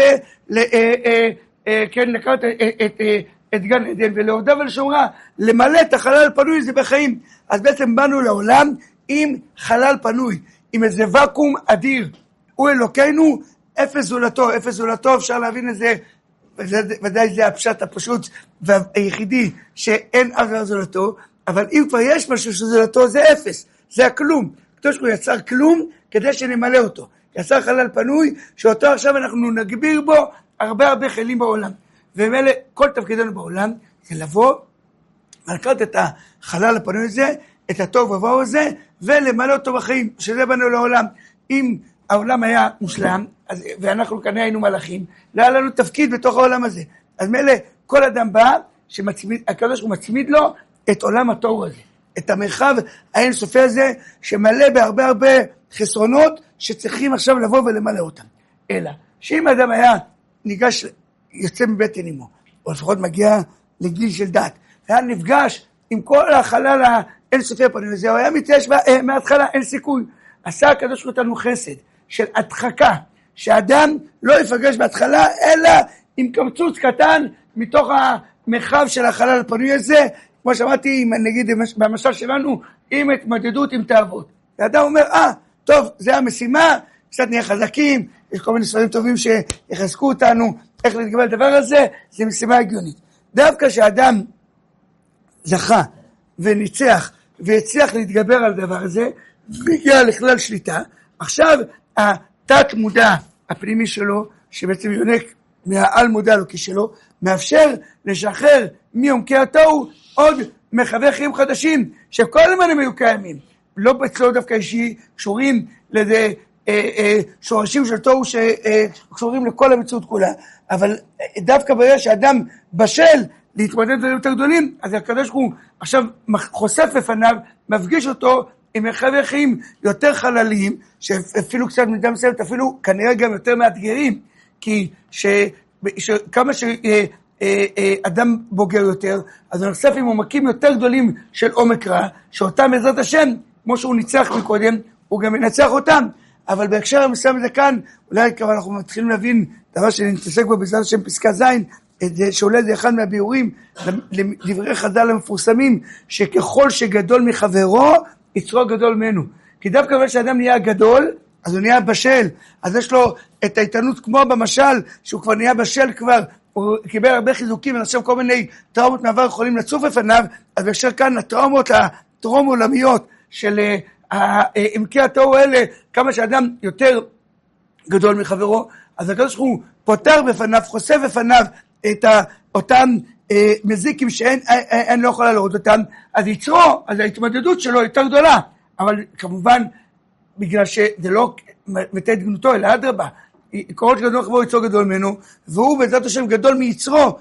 כן, לקחת את גן עדן ולעובדיו ולשומרה, למלא את החלל הפנוי הזה בחיים. אז בעצם באנו לעולם עם חלל פנוי, עם איזה וקום אדיר. הוא אלוקינו, אפס זולתו, אפס זולתו, אפשר להבין את זה, ודאי זה הפשט הפשוט והיחידי שאין אף זולתו, אבל אם כבר יש משהו שזולתו זה אפס, זה הכלום. הקדוש ברוך הוא יצר כלום כדי שנמלא אותו. יצר חלל פנוי שאותו עכשיו אנחנו נגביר בו הרבה חלים בעולם. ומאלה כל תפקידנו בעולם זה לבוא ולקחת את החלל הפנוי הזה, את התוהו ובוהו הזה, ולמלא אותו בחיים, שזה באנו לעולם. אם העולם היה מושלם, ואנחנו כנראה היינו מלאכים, לא היה לנו תפקיד בתוך העולם הזה. אז מאלה כל אדם בא, הקדוש ברוך הוא מצמיד לו את עולם התוהו הזה, את המרחב האינסופי הזה, שמלא בהרבה חסרונות, שצריכים עכשיו לבוא ולמלא אותם. אלא, שאם האדם היה ניגש, יוצא מבטן אמו, או לפחות מגיע לגיל של דת, והיה נפגש עם כל החלל האינסופי הפנים הזה, הוא היה מתייש מההתחלה, אין סיכוי. עשה הקדוש ברוך הוא אותנו חסד של הדחקה, שאדם לא יפגש בהתחלה, אלא עם קמצוץ קטן מתוך המרחב של החלל הפנוי הזה, כמו שאמרתי, נגיד במשל שלנו, עם התמודדות עם תאוות. האדם אומר, טוב, זה המשימה, קצת נהיה חזקים, יש כל מיני ספרים טובים שיחזקו אותנו, איך להתגבר על הדבר הזה, זה משימה הגיונית. דווקא שהאדם זכה וניצח והצליח להתגבר על הדבר הזה, והגיע לכלל שליטה, עכשיו התת מודע הפנימי שלו, שבעצם יונק מהעל מודע אלוקי שלו, מאפשר לשחרר מיומקי התוהו עוד מחווי חיים חדשים, שכל הזמן הם היו קיימים. לא אצלו דווקא אישי, קשורים לזה שורשים של תוהו שקשורים לכל המציאות כולה. אבל דווקא ברגע שאדם בשל להתמודד דברים יותר גדולים, אז הקדוש ברוך הוא עכשיו חושף בפניו, מפגיש אותו עם מחווי חיים יותר חלליים, שאפילו קצת מידה מסוימת, אפילו כנראה גם יותר מאתגרים, כי כמה שאדם בוגר יותר, אז הוא נחשף עם עומקים יותר גדולים של עומק רע, שאותם בעזרת השם, כמו שהוא ניצח מקודם, הוא גם ינצח אותם. אבל בהקשר המסוים הזה כאן, אולי כבר אנחנו מתחילים להבין דבר שנתעסק בו בעזרת השם פסקה ז', שעולה זה אחד מהביאורים, לדברי חז"ל המפורסמים, שככל שגדול מחברו, יצרו גדול ממנו. כי דווקא בגלל שאדם נהיה גדול, אז הוא נהיה בשל, אז יש לו את האיתנות כמו במשל, שהוא כבר נהיה בשל כבר, הוא קיבל הרבה חיזוקים, ועכשיו כל מיני טראומות מעבר יכולים לצוף לפניו, אז בהקשר כאן הטראומות הטרום עולמיות של עמקי התוהו האלה, כמה שאדם יותר גדול מחברו, אז הקדוש ברוך הוא פותר בפניו, חושף בפניו את אותם מזיקים שאין לא יכולה לראות אותם, אז יצרו, אז ההתמודדות שלו יותר גדולה, אבל כמובן בגלל שזה לא מבטא את גנותו, אלא אדרבה, קורות גדול מחברו יצרו גדול ממנו, והוא בעזרת השם גדול מיצרו,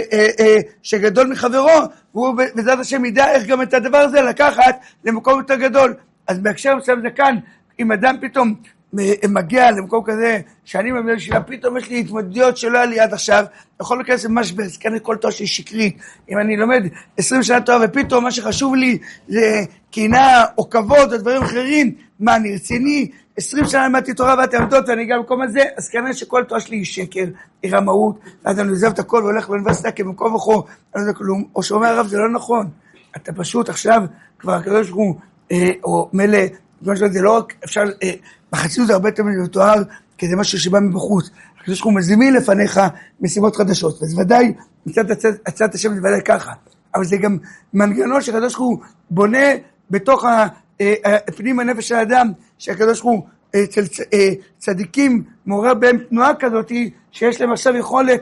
שגדול מחברו, והוא בעזרת השם ידע איך גם את הדבר הזה לקחת למקום יותר גדול. אז בהקשר מסוים זה כאן, אם אדם פתאום מגיע למקום כזה, שאני מביא שלה, פתאום יש לי התמודדויות שלא היה לי עד עכשיו, יכול להיכנס למשבז, כאן כל תורה שלי שקרית, אם אני לומד 20 שנה תורה, ופתאום מה שחשוב לי זה קנאה או כבוד או דברים אחרים, מה אני רציני, 20 שנה למדתי תורה ואתי עמדות ואני אגע במקום הזה, אז כנראה שכל תורה שלי היא שקר, היא רמאות, ואז אני עוזב את הכל והולך לאוניברסיטה כמקום וכו, אני לא יודע כלום, או שאומר הרב זה לא נכון, אתה פשוט עכשיו כבר הקדוש ברוך הוא, או מלא, זה לא רק אפשר, בחסידות זה הרבה יותר מתואר, כי זה משהו שבא מבחוץ, הקדוש ברוך הוא מזמין לפניך משימות חדשות, וזה ודאי, מצד הצעת השם זה ודאי ככה, אבל זה גם מנגנון שהקדוש ברוך הוא בונה בתוך הפנים הנפש של האדם, שהקדוש ברוך הוא אצל צדיקים מעורר בהם תנועה כזאת, שיש להם עכשיו יכולת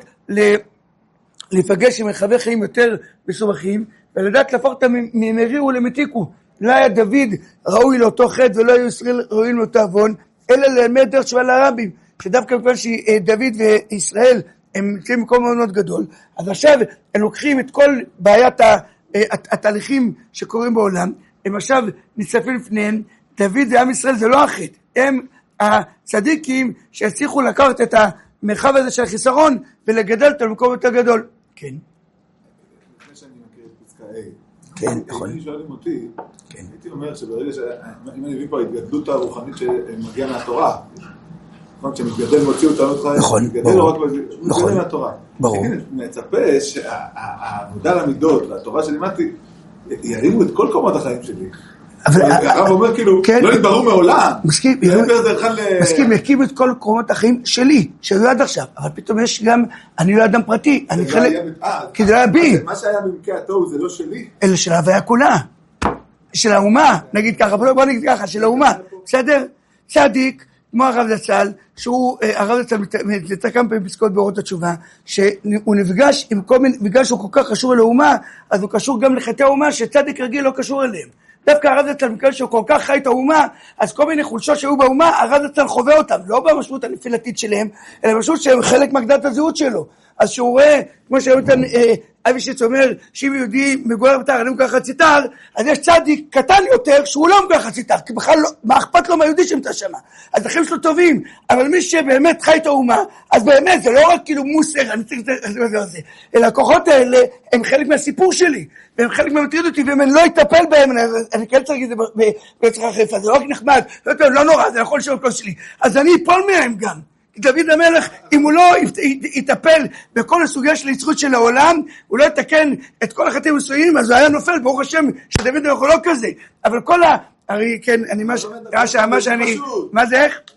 להיפגש עם מרחבי חיים יותר מסובכים, ולדעת להפוך אותם ממרירו למתיקו. לא היה דוד ראוי לאותו חטא ולא היו ישראל ראויים לאותו עוון, אלא ללמד דרך תשובה לרבים, שדווקא מכיוון שדוד וישראל הם נמצאים במקום מאוד מאוד גדול, אז עכשיו הם לוקחים את כל בעיית התהליכים שקורים בעולם, הם עכשיו נצטרפים לפניהם, דוד ועם ישראל זה לא החטא, הם הצדיקים שהצליחו לקחת את המרחב הזה של החיסרון ולגדל אותו למקום יותר גדול. כן. לפני שאני מכיר את פסקה A, כן, נכון. אם שואלים אותי, הייתי אומר שברגע אם אני מבין פה ההתגדלות הרוחנית שמגיעה מהתורה, נכון, שמתגדל מוציא אותנו אותך, מתגדל לא רק בזה, מתגדל מהתורה. ברור. מצפה שהעבודה למידות והתורה שלימדתי, ירימו את כל קומות החיים שלי. הרב אומר כאילו, לא נתבררו מעולם. מסכים, יקים את כל קומות החיים שלי, שהיו עד עכשיו, אבל פתאום יש גם, אני לא אדם פרטי, אני חלק, כי זה לא היה בי. מה שהיה במקרה התוהו זה לא שלי? אלא של ההוויה כולה, של האומה, נגיד ככה, בוא נגיד ככה, של האומה, בסדר? צדיק, כמו הרב זצ"ל, שהוא, הרב זצ"ל יצא כמה פעמים פסקאות באורות התשובה, שהוא נפגש עם כל מיני, בגלל שהוא כל כך קשור אל האומה, אז הוא קשור גם לחטאי האומה, שצדיק רגיל לא קשור אליהם. דווקא הרב זצ"ל, מכיוון שהוא כל כך חי את האומה, אז כל מיני חולשות שהיו באומה, הרב זצ"ל חווה אותם, לא במשמעות הנפילתית שלהם, אלא במשמעות שהם חלק מהגדלת הזהות שלו. אז שהוא רואה, כמו שהיום אבישיץ אומר, שאם יהודי מגויר בתר, אני מגויר חצי תר, אז יש צדיק קטן יותר שהוא לא מגויר חצי תר, כי בכלל לא, מה אכפת לו מהיהודי שנמצא שם? אז החיים שלו טובים, אבל מי שבאמת חי את האומה, אז באמת זה לא רק כאילו מוסר, אני צריך את זה, אלא הכוחות האלה הם חלק מהסיפור שלי, והם חלק מהמטריד אותי, ואם אני לא אטפל בהם, אני כן צריך את זה בצריכה חיפה, זה לא רק נחמד, לא נורא, זה יכול להיות כל שלי, אז אני אפול מהם גם. דוד המלך, אם הוא לא יטפל בכל הסוגיה של היצרות של העולם, הוא לא יתקן את כל החטאים המסוימים, אז הוא היה נופל, ברוך השם, שדוד המלך הוא לא כזה. אבל כל הרי כן, אני מה שאני, מה זה איך?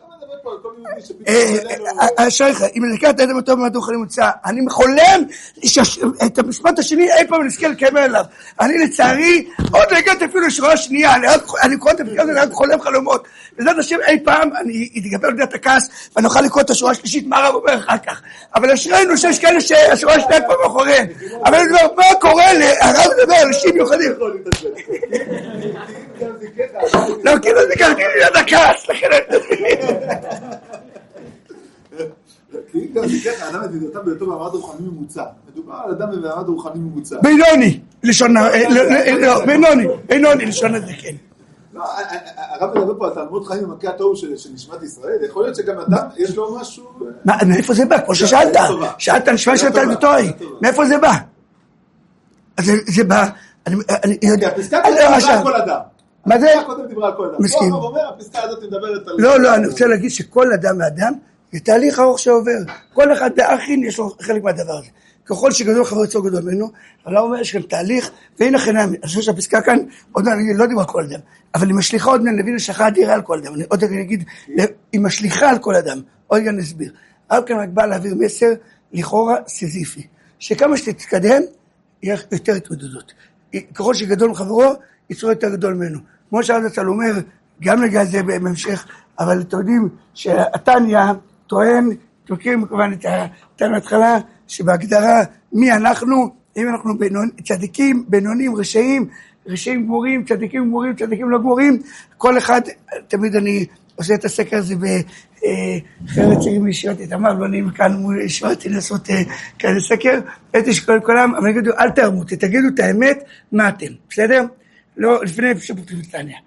השייך, אם נזכר את האדם אותו במדור חלים מוצא, אני חולם את המשפט השני, אי פעם נזכר לקיים אליו. אני לצערי, עוד הגעתי אפילו לשורה השנייה, אני קורא את הפרקה הזאת, אני רק חולם חלומות. וזאת השם אי פעם, אני אתגבר על דעת הכעס, ואני אוכל לקרוא את השורה השלישית, מה הרב אומר אחר כך. אבל אשרינו שיש כאלה שהשורה השנייה כבר מאחוריהם. אבל אני אומר, מה קורה הרב מדבר על אנשים מיוחדים? לא, כאילו זה ככה, כאילו יד הכעס, לכן כי גם זה ככה, אדם מדותם ביותר במעמד רוחני ממוצע. מדובר על אדם במעמד רוחני ממוצע. בינוני, לשון, בינוני, לשון הזה, כן. לא, הרב מדבר פה על תלמוד חיים במכה התוהו של נשמת ישראל, יכול להיות שגם אדם יש לו משהו... מאיפה זה בא? כמו ששאלת, שאלת נשמע שאתה לתוארי, מאיפה זה בא? אז זה בא, כי הפסקה דיברה על כל אדם. מה זה? הפסקה דיברה על כל אדם. מסכים. הפסקה הזאת מדברת על... לא, אני רוצה להגיד שכל אדם ואדם, זה תהליך ארוך שעובר. כל אחד באחין יש לו חלק מהדבר הזה. ככל שגדול חברו יצור גדול ממנו, אבל הוא אומר, יש כאן תהליך, והנה חינמי. אני חושב שהפסקה כאן, עוד אני לא דיבר על כל אדם, אבל היא משליחה עוד נביא לשכה אדירה על כל אדם. אני עוד אגיד, היא משליחה על כל אדם. עוד אני אסביר. אבל כאן רק בא להעביר מסר, לכאורה סיזיפי, שכמה שתתקדם, יהיה יותר התמודדות. ככל שגדול מחברו, יצור יותר גדול ממנו. כמו שהרב זצ"ל אומר, גם לגבי זה בהמשך, אבל אתם יודעים שהתניא טוען, תוקעים כמובן את התניא ההתחלה, שבהגדרה מי אנחנו, אם אנחנו צדיקים, בינונים, רשעים גמורים, צדיקים גמורים, צדיקים לא גמורים, כל אחד, תמיד אני עושה את הסקר הזה בחרת צעירים לישיבת איתמר, לא נעים כאן מול ישיבתי לעשות כאלה סקר, הייתי שכל כולם, אבל אני אגידו, אל תרמו, תגידו את האמת, מה אתם, בסדר? לא, לפני שפותחים את תניא.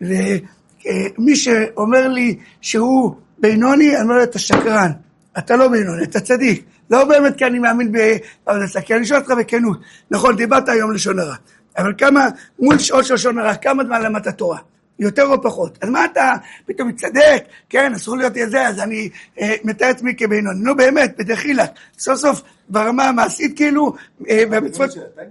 ומי שאומר לי שהוא בינוני, אני אומר לו, אתה שקרן, אתה לא בינוני, אתה צדיק. לא באמת כי אני מאמין בעבודה, כי אני שואל אותך בכנות. נכון, דיברת היום לשון הרע, אבל כמה, מול שעות של לשון הרע, כמה זמן למדת תורה? יותר או פחות. אז מה אתה פתאום מצדק? כן, אסור להיות איזה, אז אני מתאר עצמי כבינוני. נו באמת, בדחילק. סוף סוף ברמה המעשית כאילו, במצוות...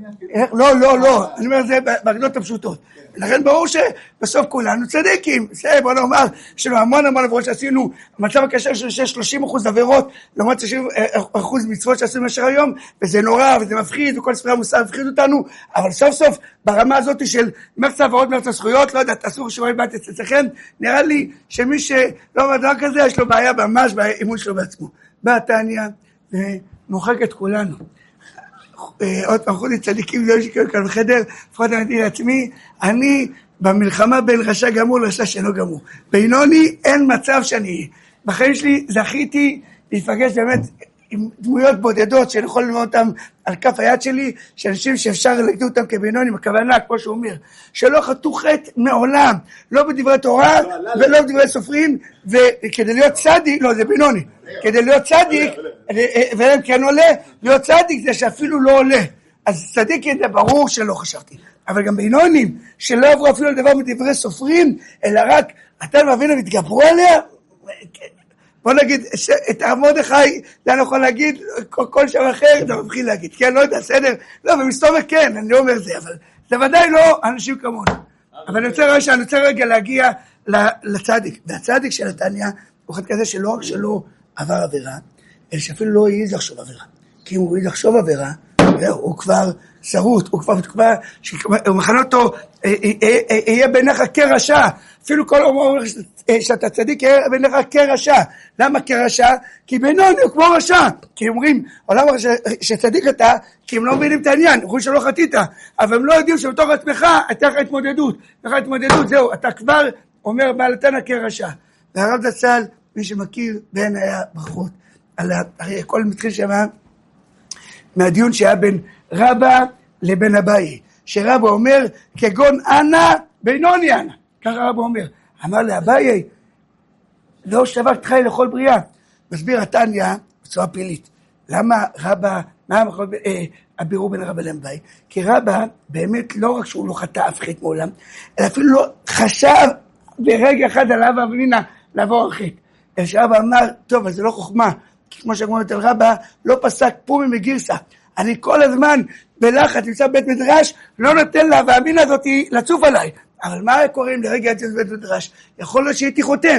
לא, אני אומר זה בהגדות הפשוטות. לכן ברור שבסוף כולנו צדיקים. בוא נאמר, יש לנו המון עבירות שעשינו, המצב הקשר שיש 30% עבירות, לעומת 60% מצוות שעשינו במשך היום, וזה נורא וזה מפחיד, וכל ספרי המוסר מפחיד אותנו, אבל סוף סוף ברמה הזאת של מרץ העבירות, מרץ הזכויות, לא יודע, אסור שמועד בית אצלכם, נראה לי שמי שלא מדבר כזה, יש לו בעיה ממש באימון שלו בעצמו. בא תניא ומוחק את כולנו. עוד פעם, חודי צדיקים, לא שקראו כאן בחדר, לפחות אמרתי לעצמי, אני במלחמה בין רשע גמור לרשע שאינו גמור. בינוני אין מצב שאני, בחיים שלי זכיתי להתפגש באמת עם דמויות בודדות, שאני יכול ללמוד אותם על כף היד שלי, שאנשים שאפשר להגדיר אותם כבינונים, הכוונה, כמו שהוא אומר, שלא חטאו חטא מעולם, לא בדברי תורה, ולא בדברי סופרים, וכדי להיות צדיק, לא, זה בינוני, כדי להיות צדיק, והם כן עולה, להיות צדיק זה שאפילו לא עולה, אז צדיק זה ברור שלא חשבתי, אבל גם בינונים, שלא עברו אפילו על דבר מדברי סופרים, אלא רק, אתה ואבינו התגברו עליה, בוא נגיד, את מרדכי, זה אני יכול להגיד, כל שם אחר, אתה מתחיל להגיד, כן, לא יודע, בסדר, לא, במסתובב כן, אני לא אומר זה, אבל זה ודאי לא אנשים כמונו. אבל אני רוצה רגע להגיע לצדיק, והצדיק של התניא, הוא אחד כזה שלא רק שלא עבר עבירה, אלא שאפילו לא העז לחשוב עבירה. כי אם הוא העז לחשוב עבירה, הוא כבר שרוט, הוא כבר בתקופה, הוא מכנה אותו, יהיה בעיניך כרשע, אפילו כל אומר שאתה צדיק, יהיה בעיניך כרשע. למה כרשע? כי בינוני הוא כמו רשע. כי אומרים, עולם שצדיק אתה, כי הם לא מבינים את העניין, הם חושבים שלא חטאת, אבל הם לא יודעים שבתוך עצמך, הייתה לך התמודדות, זהו, אתה כבר אומר בעל התניא כרשע. והרב זצ"ל, מי שמכיר, בין היה ברכות, הרי הכל מתחיל שמה, מהדיון שהיה בין רבא לבין אביי, שרבא אומר, כגון אנא בינוני אנא, ככה רבא אומר, אמר לאביי, לא שבקת חי לכל בריאה, מסביר התניא בצורה פלילית, למה רבא, מה הבירור בין רבא לאביי? כי רבא באמת לא רק שהוא לא חטא אף חטא מעולם, אלא אפילו לא חשב ברגע אחד על אבא אבינה לעבור על חטא, אלא שרבא אמר, טוב, אז זה לא חוכמה, כי כמו שהגמרא על רבא, לא פסק פומי מגירסה, אני כל הזמן בלחץ, נמצא בית מדרש, לא נותן לה, והאמינה הזאת לצוף עליי. אבל מה קוראים לרגע את בית מדרש? יכול להיות שהייתי חותם,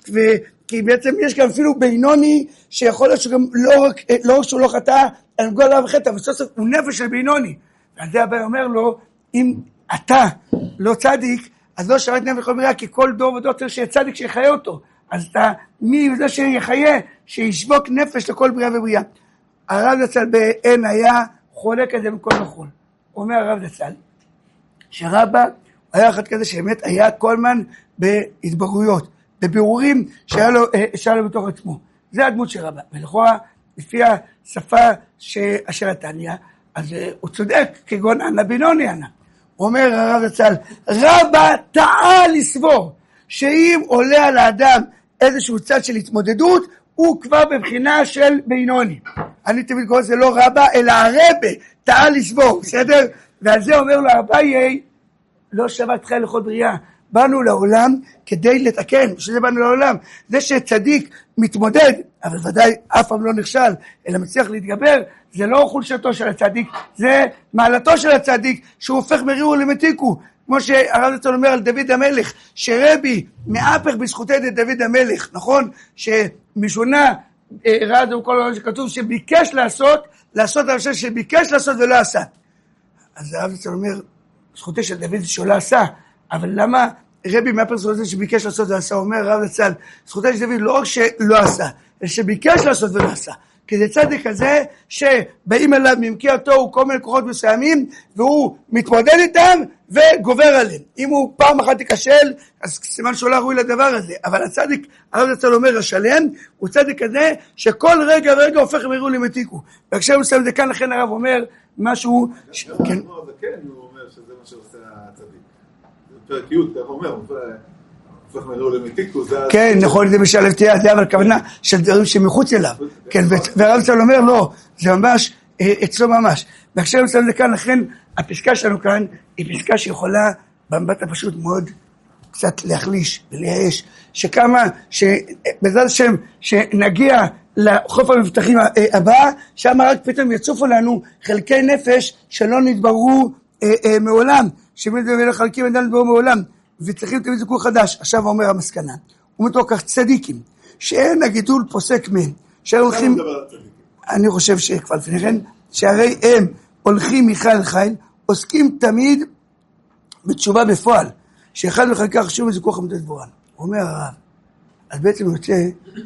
כי בעצם יש גם אפילו בינוני, שיכול להיות שגם לא רק שהוא לא חטא, אלא מגול עליו חטא, אבל סוף סוף הוא נפש של בינוני. ועל זה הבא אומר לו, אם אתה לא צדיק, אז לא שרת נפש כל בריאה, כי כל דור ודור צריך שיהיה צדיק שיחיה אותו. אז אתה, מי זה שיחיה, שישבוק נפש לכל בריאה ובריאה. הרב זצ"ל בעין היה חולק על זה בכל מחול. אומר הרב זצ"ל, שרבא היה אחד כזה שבאמת היה כל הזמן בהתברויות, בבירורים שהיה לו בתוך עצמו. זה הדמות של רבא. ולכאורה, לפי השפה של התניא, אז הוא צודק, כגון אנא בינוני אנא. אומר הרב זצ"ל, רבא טעה לסבור, שאם עולה על האדם איזשהו צד של התמודדות, הוא כבר בבחינה של בינוני. אני תמיד קורא זה לא רבא, אלא הרבה, טעה לסבור, בסדר? ועל זה אומר לו אביי, לא שבקת חי לכל בריאה. באנו לעולם כדי לתקן, שזה באנו לעולם. זה שצדיק מתמודד, אבל ודאי אף פעם לא נכשל, אלא מצליח להתגבר, זה לא חולשתו של הצדיק, זה מעלתו של הצדיק, שהוא הופך מרירו למתיקו, כמו שהרב זצ"ל אומר על דוד המלך, שרבי מהפך בזכותי דוד המלך, נכון? שמשונה ראה זה כל מה שכתוב, שביקש לעשות הרשע שביקש לעשות ולא עשה. אז הרב זצ"ל אומר, זכותי של דוד שלא עשה, אבל למה רבי מהפך זכותי שביקש לעשות ולא עשה? אומר הרב זצ"ל, זכותי של דוד לא רק שלא עשה, אלא שביקש לעשות ולא עשה. כי זה צדיק כזה שבאים אליו ממקיא התוהו כל מיני כוחות מסוימים, והוא מתמודד איתם וגובר עליהם. אם הוא פעם אחת ייכשל, אז סימן שהוא לא ראוי לדבר הזה. אבל הצדיק, הרב זצ"ל אומר, השלם, הוא צדיק כזה שכל רגע ורגע הופך מרירו למתיקו. וכשהוא מסיים את זה כאן, לכן הרב אומר משהו... כן, הוא אומר שזה מה שעושה הצדיק. זה פרק י', ככה אומר, הופך מרירו למתיקו. כן, נכון, זה משלב תהיה, זה אבל כוונה של דברים שמחוץ אליו. כן, והרב זצ"ל אומר, לא, זה ממש, אצלו ממש. וכשהוא מסיים את זה כאן, לכן הפסקה שלנו כאן היא פסקה שיכולה במבט הפשוט מאוד קצת להחליש ולייאש, שכמה, שבעזרת השם שנגיע לחוף המבטחים הבא, שם רק פתאום יצופו לנו חלקי נפש שלא נתבררו מעולם, שמדברים חלקים עדיין נתבררו מעולם, וצריכים תמיד זיכוי חדש. עכשיו אומר המסקנה, הוא מתוקח צדיקים, שאין הגידול פוסק מהם, שהולכים, אני חושב שכבר לפני כן, שהרי הם הולכים מחיל חיל, עוסקים תמיד בתשובה בפועל, שאחד מחלקי החשוב מזיכוך עמדת בורן. הוא אומר הרב, אז בעצם יוצא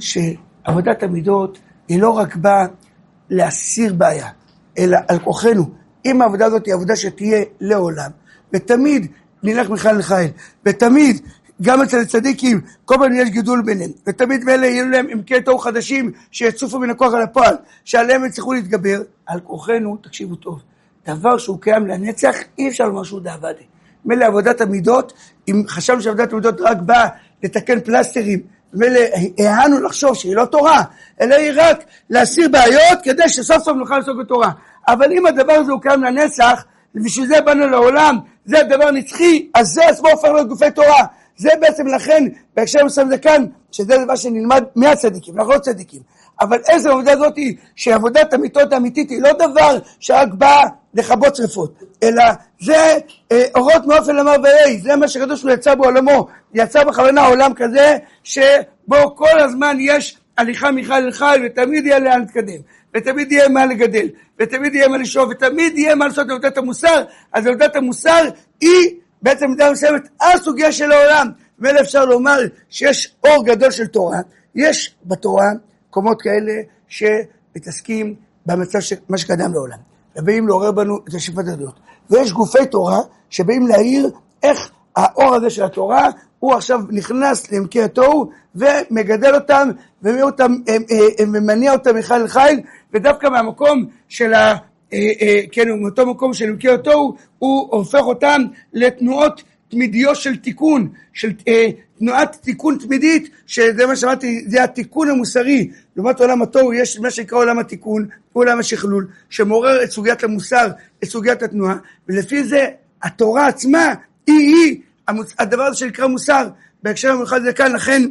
שעבודת המידות היא לא רק באה להסיר בעיה, אלא על כוחנו. אם העבודה הזאת היא עבודה שתהיה לעולם, ותמיד נלך מחיל לחיל, ותמיד גם אצל הצדיקים, כל פעם יש גידול ביניהם, ותמיד מאלה יהיו להם עמקי תוהו חדשים שיצופו מן הכוח על הפועל, שעליהם יצטרכו להתגבר. על כוחנו, תקשיבו טוב, דבר שהוא קיים לנצח, אי אפשר לומר שהוא דאבדי. מילא עבודת המידות, אם חשבנו שעבודת המידות רק באה לתקן פלסטרים, מילא הענו לחשוב שהיא לא תורה, אלא היא רק להסיר בעיות כדי שסוף סוף נוכל לעסוק בתורה. אבל אם הדבר הזה הוא קיים לנצח, ובשביל זה באנו לעולם, זה הדבר נצחי, אז זה עצמו הופך להיות גופי תורה. זה בעצם לכן, בהקשר מסוים זה כאן, שזה דבר שנלמד מהצדיקים, אנחנו לא צדיקים. אבל איזו עבודה הזאת היא, שעבודת המיתות האמיתית היא לא דבר שרק בא לכבות שרפות, אלא זה אורות מאופן למר ויהי, זה מה שקדוש הוא יצא בעולמו, יצא בכוונה עולם כזה, שבו כל הזמן יש הליכה מחיל אל חיל, ותמיד יהיה לאן להתקדם, ותמיד יהיה מה לגדל, ותמיד יהיה מה לשאוף, ותמיד יהיה מה לעשות לעבודת המוסר. אז עבודת המוסר היא בעצם מידה מסוימת הסוגיה של העולם, ואלה אפשר לומר שיש אור גדול של תורה, יש בתורה מקומות כאלה שמתעסקים במצב של מה שקדם לעולם, ובאים לעורר בנו את השפעת הדעות, ויש גופי תורה שבאים להעיר איך האור הזה של התורה הוא עכשיו נכנס לעמקי התוהו ומגדל אותם ומניע אותם מחיל לחיל, ודווקא מהמקום של כן, מאותו מקום של עמקי התוהו הוא הופך אותם לתנועות תמידיות של תיקון, של תנועת תיקון תמידית, שזה מה שאמרתי, זה התיקון המוסרי. לעומת עולם התוהו יש מה שנקרא עולם התיקון, עולם השכלול, שמעורר את סוגיית המוסר, את סוגיית התנועה, ולפי זה התורה עצמה היא הדבר הזה שנקרא מוסר. בהקשר המיוחד זה כאן, לכן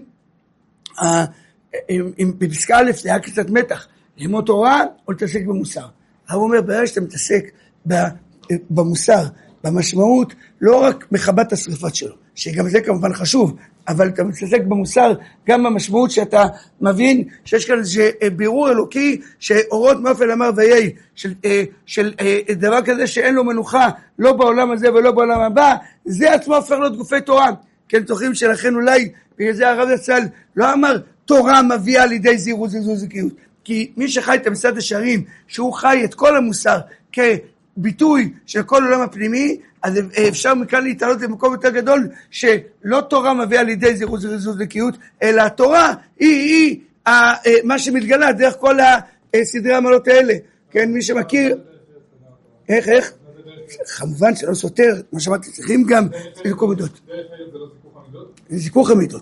בפסקה א' זה היה קצת מתח, ללמוד תורה או להתעסק במוסר. הוא אומר, ברגע שאתה מתעסק במוסר, במשמעות, לא רק מחבת השריפת שלו, שגם זה כמובן חשוב, אבל אתה מתעסק במוסר, גם במשמעות שאתה מבין שיש כאן איזה בירור אלוקי, שאורות מאופן למר ויהי, של דבר כזה שאין לו מנוחה, לא בעולם הזה ולא בעולם הבא, זה עצמו הופך להיות גופי תורה. כן, תוכלים שלכן אולי, בגלל זה הרב זצ"ל לא אמר, תורה מביאה לידי זירוז זיקיות, כי מי שחי את מסעד השערים, שהוא חי את כל המוסר כביטוי של כל עולם הפנימי, אז אפשר מכאן להתעלות למקום יותר גדול, שלא תורה מביאה לידי זירוז זיקיות, אלא התורה היא מה שמתגלה דרך כל הסדרי המעלות האלה. כן, מי שמכיר, איך? כמובן שלא סותר, מה שאמרתי, צריכים גם זיכוך המידות. זה זיכוך המידות.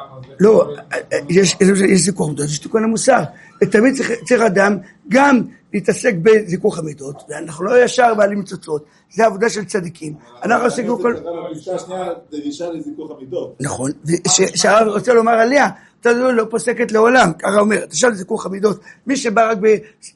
לא, יש זיכוך המידות, יש תיקון המוסר. ותמיד צריך אדם גם להתעסק בזיכוך המידות, ואנחנו לא ישר בעלים מצוצות, זה עבודה של צדיקים. אנחנו עושים כל... הגישה השנייה, דרישה לזיכוך המידות. נכון, שהרב רוצה לומר עליה, אתה לא פוסקת לעולם, ככה אומר, אתה שם לזיכוך המידות, מי שבא רק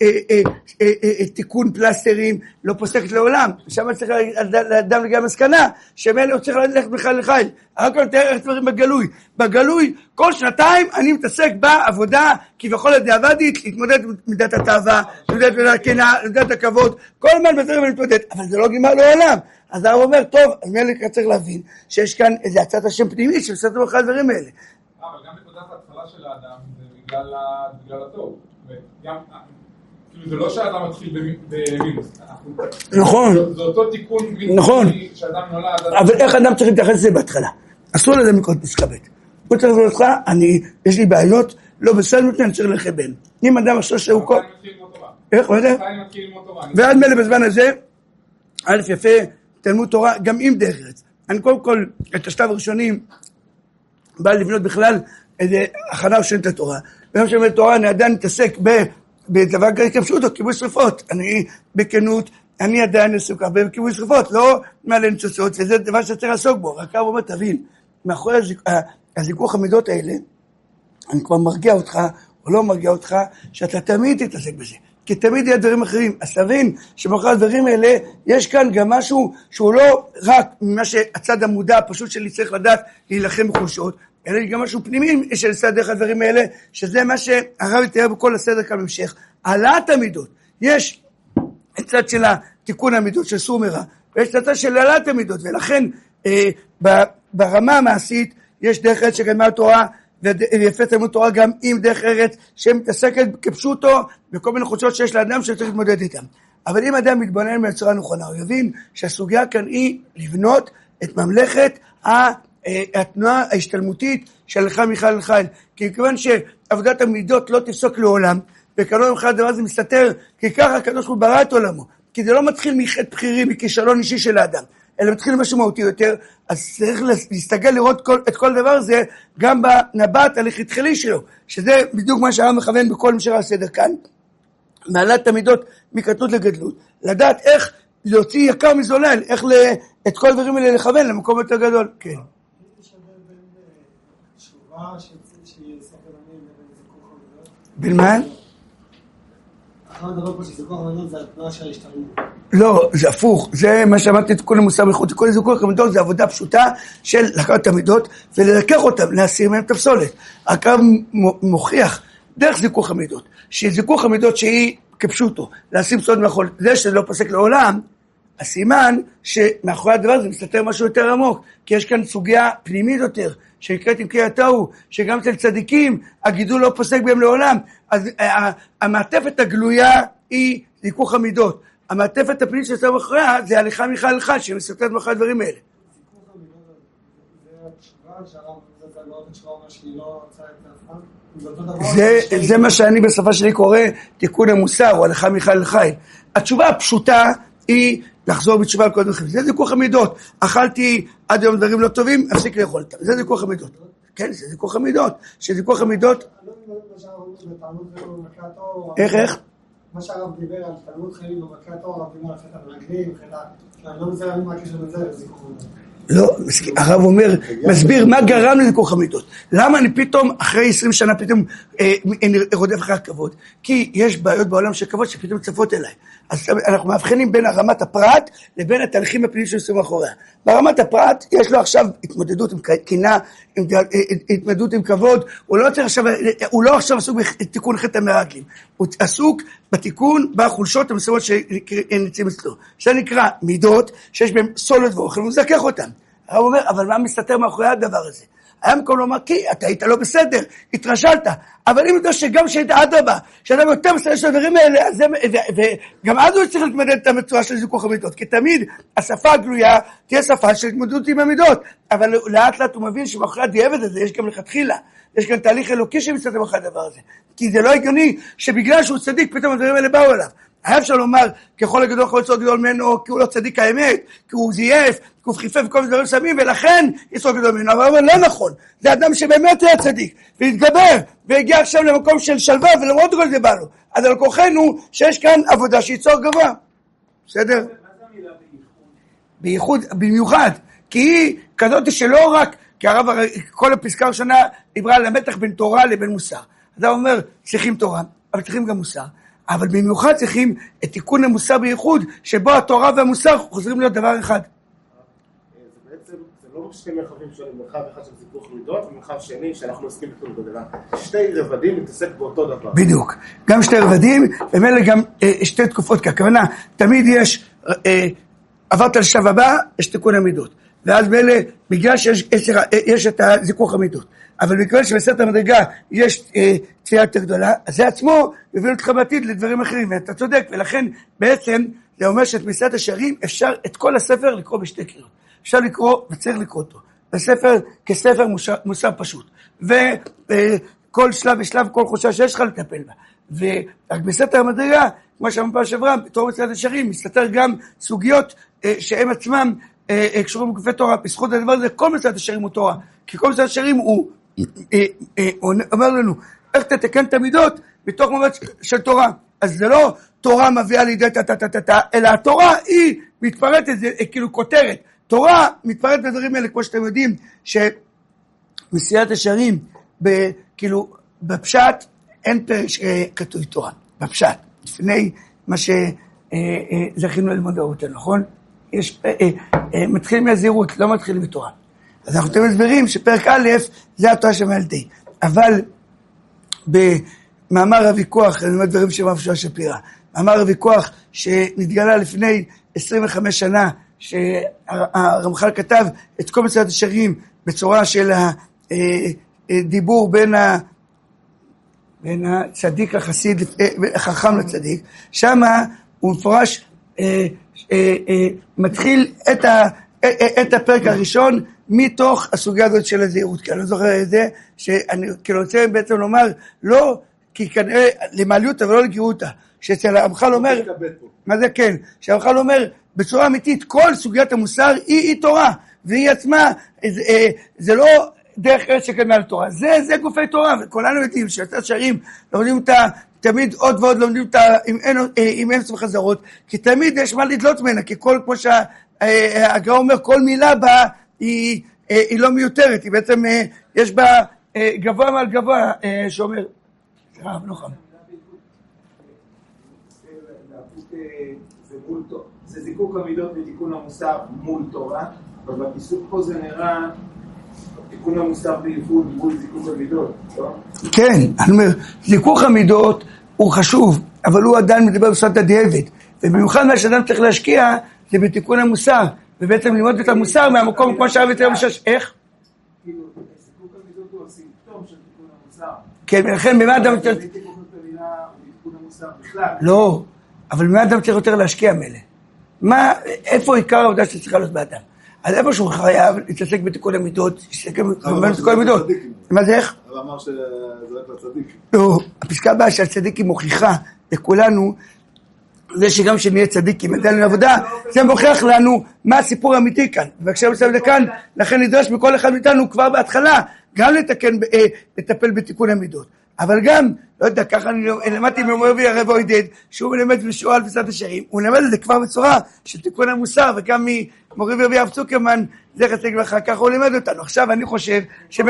בתיקון פלסטרים, לא פוסקת לעולם, שם צריך לאדם לגבי מסקנה, שמאלה הוא צריך ללכת בכלל לחיל, רק לא נתאר איך דברים בגלוי, כל שנתיים אני מתעסק בעבודה, כביכול הדיעבדית, להתמודד עם מידת התאווה, להתמודד עם הקנאה, מידת הכבוד, כל הזמן בדברים אני מתמודד, אבל זה לא גמר לעולם, אז הרב אומר, טוב, אז מאלה צריך להבין, שיש כאן איזה הצעת השם פנימית, שמסתכל בכל הדברים האלה. אבל גם נקודת ההתחלה של האדם זה בגלל הטוב. כאילו זה לא שהאדם מתחיל במינוס. נכון. זה אותו תיקון נכון. שאדם נולד. אבל איך אדם צריך להתייחס לזה בהתחלה? אסור לזה מקרות פסקה ב'. הוא צריך לזה אותך, יש לי בעיות, לא בסדר, אני צריך לחבן. אם אדם עכשיו שהוא כל... איך, לא יודע? ועד מלא בזמן הזה, א' יפה, תלמוד תורה, גם עם דרך ארץ. אני קודם כל, את השלב הראשונים, בא לבנות בכלל איזה הכנה ראשונית לתורה. ביום של תורה אני עדיין מתעסק בדבר כפשוט, או כיבוי שריפות. אני בכנות, אני עדיין עסוק הרבה בכיבוי שריפות, לא מעלה ניצוצות, וזה דבר שצריך לעסוק בו. רק הרב אומר, תבין, מאחורי הזיכוך המידות האלה, אני כבר מרגיע אותך, או לא מרגיע אותך, שאתה תמיד תתעסק בזה. כי תמיד יהיה דברים אחרים. אז תבין שמאחורי הדברים האלה, יש כאן גם משהו שהוא לא רק ממה שהצד המודע הפשוט שלי צריך לדעת להילחם בחולשות, אלא גם משהו פנימי של סדר דרך הדברים האלה, שזה מה שהרב יתאר בכל הסדר כאן במשך. העלאת המידות. יש את צד של תיקון המידות של סור מרע, ויש את הצד של העלאת המידות, ולכן ברמה המעשית יש דרך ארץ שגדמה התורה, ויפה תלמוד תורה גם עם דרך ארץ שמתעסקת כפשוטו בכל מיני חולשות שיש לאדם שצריך להתמודד איתם. אבל אם אדם מתבונן בצורה נכונה, הוא יבין שהסוגיה כאן היא לבנות את ממלכת התנועה ההשתלמותית של לך מיכל לחיל. כי כיוון שעבודת המידות לא תפסוק לעולם, וכאילו ממך הדבר הזה מסתתר, כי ככה הקדוש הוא ברא את עולמו. כי זה לא מתחיל מחטא בחירים, מכישלון אישי של האדם, אלא מתחיל משהו מהותי יותר. אז צריך להסתגל לראות את כל דבר הזה, גם בנבט הלכתחילי שלו, שזה בדיוק מה שהרב מכוון בכל משרה הסדר כאן. מעלת המידות מקטנות לגדלות, לדעת איך להוציא יקר מזולל, איך את כל הדברים האלה לכוון למקום יותר גדול. כן. בין מה? לא, זה הפוך, זה מה שאמרתי, תיקון המוסר בייחוד, תיקון זיכוך המידות, זה עבודה פשוטה של לקחת את המידות וללקח אותם, להסיר מהם את הפסולת. הקו מוכיח דרך זיכוך המידות, שזיכוך המידות שהיא כפשוטו, להשים פסולת מאחור, זה שזה לא פסק לעולם, הסימן שמאחורי הדבר הזה מסתתר משהו יותר עמוק, כי יש כאן סוגיה פנימית יותר, שנקראת עם קריאתו, שגם אצל צדיקים הגידול לא פוסק בהם לעולם. אז המעטפת הגלויה היא זיכוך המידות, המעטפת הפנימית שיוצא מאחוריה זה הליכה מיכל לך, שמסתתרת מאחורי הדברים האלה. זיכוך המידות זה התשובה שהרב זה לא התשובה אומר שהיא לא רוצה את עצמה, זה מה שאני בשפה שלי קורא תיקון המוסר או הליכה מיכל לחיים. התשובה הפשוטה היא לחזור בתשובה על כל דברים. זה זיכוך המידות. אכלתי עד היום דברים לא טובים, אפסיק לאכול אותם. זה זיכוך המידות. כן, זה זיכוך המידות. שזיכוך המידות... איך? מה שהרב דיבר על תלמוד חיים ובקרי התורה, הרב דיבר על חטא המרגלים, אני לא מזהה מה הקשר לזה לזיכוך המידות. לא, הרב אומר, מסביר מה גרם לזיכוך המידות. למה אני פתאום, אחרי 20 שנה, פתאום רודף אחרי הכבוד? כי יש בעיות בעולם של כבוד שפתאום צפות אליי. אז אנחנו מאבחנים בין הרמת הפרט לבין התהליכים הפנימיים שעושים מאחוריה. ברמת הפרט יש לו עכשיו התמודדות עם קנאה, התמודדות עם כבוד, הוא לא עכשיו עסוק בתיקון חטא המרגלים, הוא עסוק בתיקון בחולשות המסוימות שנמצאים אצלו. זה נקרא מידות שיש בהם סולת ואוכל, הוא מזכך אותם. הרב אומר, אבל מה מסתתר מאחורי הדבר הזה? היה מקום לומר, כי אתה היית לא בסדר, התרשלת, אבל אם יודע שגם שהיית אדרבה, שאדם יותר מסתדר של הדברים האלה, וגם אז הוא צריך להתמודד את המצורה של זיכוך המידות, כי תמיד השפה הגלויה תהיה שפה של התמודדות עם המידות, אבל לאט לאט הוא מבין שמאחורי הדיעבד הזה יש גם לכתחילה, יש כאן תהליך אלוקי שמסתתר מאחורי הדבר הזה, כי זה לא הגיוני שבגלל שהוא צדיק פתאום הדברים האלה באו אליו. היה אפשר לומר, ככל הגדול יכול לצור גדול ממנו, כי הוא לא צדיק האמת, כי הוא זייף, כי הוא חיפף וכל דברים סמים, ולכן יצור גדול ממנו. אבל לא נכון. נכון. זה אדם שבאמת היה צדיק, והתגבר, והגיע עכשיו למקום של שלווה, ולמרות כל זה בא לו. אז על כוחנו שיש כאן עבודה שיצור גבוה. בסדר? בייחוד, במיוחד, כי היא כזאת שלא רק, כי הרב כל הפסקה הראשונה דיברה על המתח בין תורה לבין מוסר. אז הוא אומר, צריכים תורה, אבל צריכים גם מוסר. אבל במיוחד צריכים את תיקון המוסר בייחוד, שבו התורה והמוסר חוזרים להיות דבר אחד. זה בעצם, זה לא שתי מרחבים שונים, מרחב אחד של זיכוך מידות, ומרחב שני שאנחנו עוסקים בתיקון גדולה. שתי רבדים מתעסק באותו דבר. בדיוק. גם שתי רבדים, ומאלה גם שתי תקופות, כי הכוונה, תמיד יש, עברת לשלב הבא, יש תיקון המידות. ואז מאלה, בגלל שיש את הזיכוך המידות. אבל בגלל שבסרט המדרגה יש תפייה יותר גדולה, אז זה עצמו יוביל אותך בעתיד לדברים אחרים, ואתה צודק, ולכן בעצם זה אומר שאת מסילת השערים אפשר את כל הספר לקרוא בשתי קריאות. אפשר לקרוא וצריך לקרוא אותו. בספר כספר מוסר פשוט. וכל שלב ושלב, כל חושה שיש לך לטפל בה. ורק בסרט המדרגה, כמו שאמרנו פעם שעברה, בתור מסילת השערים, מסתתר גם סוגיות שהם עצמם קשורים בגופי תורה. בזכות הדבר הזה, כל מסילת השערים הוא תורה. כי כל מסילת השערים הוא אומר לנו, איך תתקן את המידות בתוך מבט של תורה. אז זה לא תורה מביאה לידי אלא התורה היא מתפרטת, זה כאילו כותרת. תורה מתפרטת בדברים האלה, כמו שאתם יודעים, שמסילת השערים, כאילו, בפשט, אין פרק שכתוב תורה. בפשט, לפני מה שזכינו ללמוד ברותנו, נכון? מתחילים מהזהירות, לא מתחילים בתורה. אז אנחנו תמיד מסבירים שפרק א' זה התורה שמעלתי. אבל במאמר הוויכוח, אני אומר דברים שאמר פשועה שפירה, מאמר הוויכוח שנתגלה לפני 25 שנה, שהרמח"ל כתב את כל מסילת השערים בצורה של הדיבור בין הצדיק החסיד, החכם לצדיק, שמה הוא מפורש מתחיל את הפרק הראשון מתוך הסוגיה הזאת של הזהירות, כי אני לא זוכר את זה, שאני כאילו רוצה בעצם לומר, לא כי כנראה למעליות אבל לא לגירותה, שאצל הרמח"ל אומר, מה זה כן, שהרמח"ל אומר בצורה אמיתית, כל סוגיית המוסר היא תורה, והיא עצמה, זה לא דרך ארץ שקדמה לתורה, זה גופי תורה, וכולנו יודעים שאתה שרים, לומדים אותה תמיד עוד ועוד, לומדים אותה עם אין סוף חזרות, כי תמיד יש מה לדלות ממנה, כי כל, כמו שהגר"א אומר, כל מילה בה היא לא מיותרת, היא בעצם, יש בה גבוה מעל גבוה, שאומר, זה זיקוק המידות ותיקון המוסר מול תורה, אבל בפיסוק פה זה נראה תיקון המוסר בייחוד מול זיקוק המידות, לא? כן, אני אומר, זיקוק המידות הוא חשוב, אבל הוא עדיין מדבר בשפת הדיעבד, ובמיוחד מה שאדם צריך להשקיע זה בתיקון המוסר, ובעצם ללמוד את המוסר מהמקום כמו שהרב יותר משש, איך? כאילו, זיקוק המידות הוא הסימפטום של תיקון המוסר. כן, ולכן במה אדם יותר... זה תיקון המילה ותיקון המוסר בכלל. לא, אבל במה אדם צריך יותר להשקיע מלא? איפה עיקר העבודה שצריכה להיות באדם? אז איפה שהוא חייב להתעסק בתיקון המידות, בתיקון המידות. מה זה איך? הוא אמר שזה רק לצדיק. לא, הפסקה הבאה שהצדיק היא מוכיחה לכולנו, זה שגם שנהיה צדיקים, נדע לנו עבודה, זה מוכיח לנו מה הסיפור האמיתי כאן. וכשאנחנו עושים את זה כאן, לכן נדרש מכל אחד מאיתנו כבר בהתחלה, גם לטפל בתיקון המידות. אבל גם, לא יודע, ככה אני למדתי ממורי וי הרב עודד, שהוא מלמד בשיעור על מסילת השערים, הוא מלמד את זה כבר בצורה של תיקון המוסר, וגם ממורי וי הרב צוקרמן, זה חצי לך, ככה הוא לימד אותנו. עכשיו אני חושב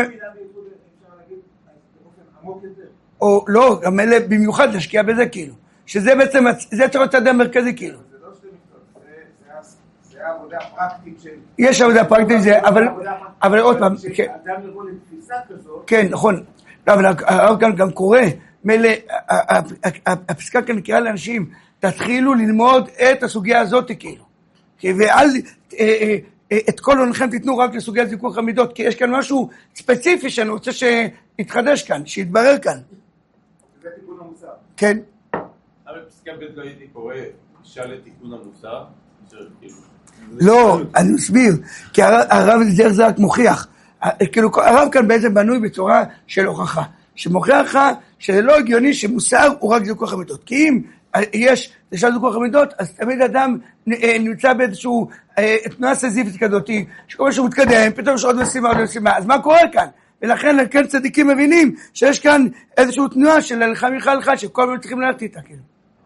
או לא, גם אלה במיוחד להשקיע בזה כאילו. שזה בעצם, זה צריך להיות אדם מרכזי כאילו. זה לא שתי מקצועות, זה העבודה הפרקטית של... יש עבודה פרקטית, אבל עוד פעם... שאדם יבוא לתפיסה כזאת... כן, נכון. אבל הרב כאן גם קורא, מלא, הפסקה כאן נקרא לאנשים, תתחילו ללמוד את הסוגיה הזאת כאילו. ואל, את כל עונכם תיתנו רק לסוגיית זיכוך המידות, כי יש כאן משהו ספציפי שאני רוצה שיתחדש כאן, שיתברר כאן. זה תיקון המוסר. כן. אבל פסקה ב' לא הייתי קורא אישה לתיקון המוסר? לא, אני מסביר, כי הרב זה רק מוכיח. כאילו הרב כאן בעצם בנוי בצורה של הוכחה, שמוכיח לך שזה לא הגיוני שמוסר הוא רק זיכוך המידות. כי אם יש דרישת זיכוך המידות, אז תמיד אדם נמצא באיזשהו תנועה סזיפית כזאת, שכל מה שהוא מתקדם, פתאום יש עוד משימה, אז מה קורה כאן? ולכן כן צדיקים מבינים שיש כאן איזושהי תנועה של הלכה מיכל אחד, שכל מיני צריכים ללכת איתה, כאילו.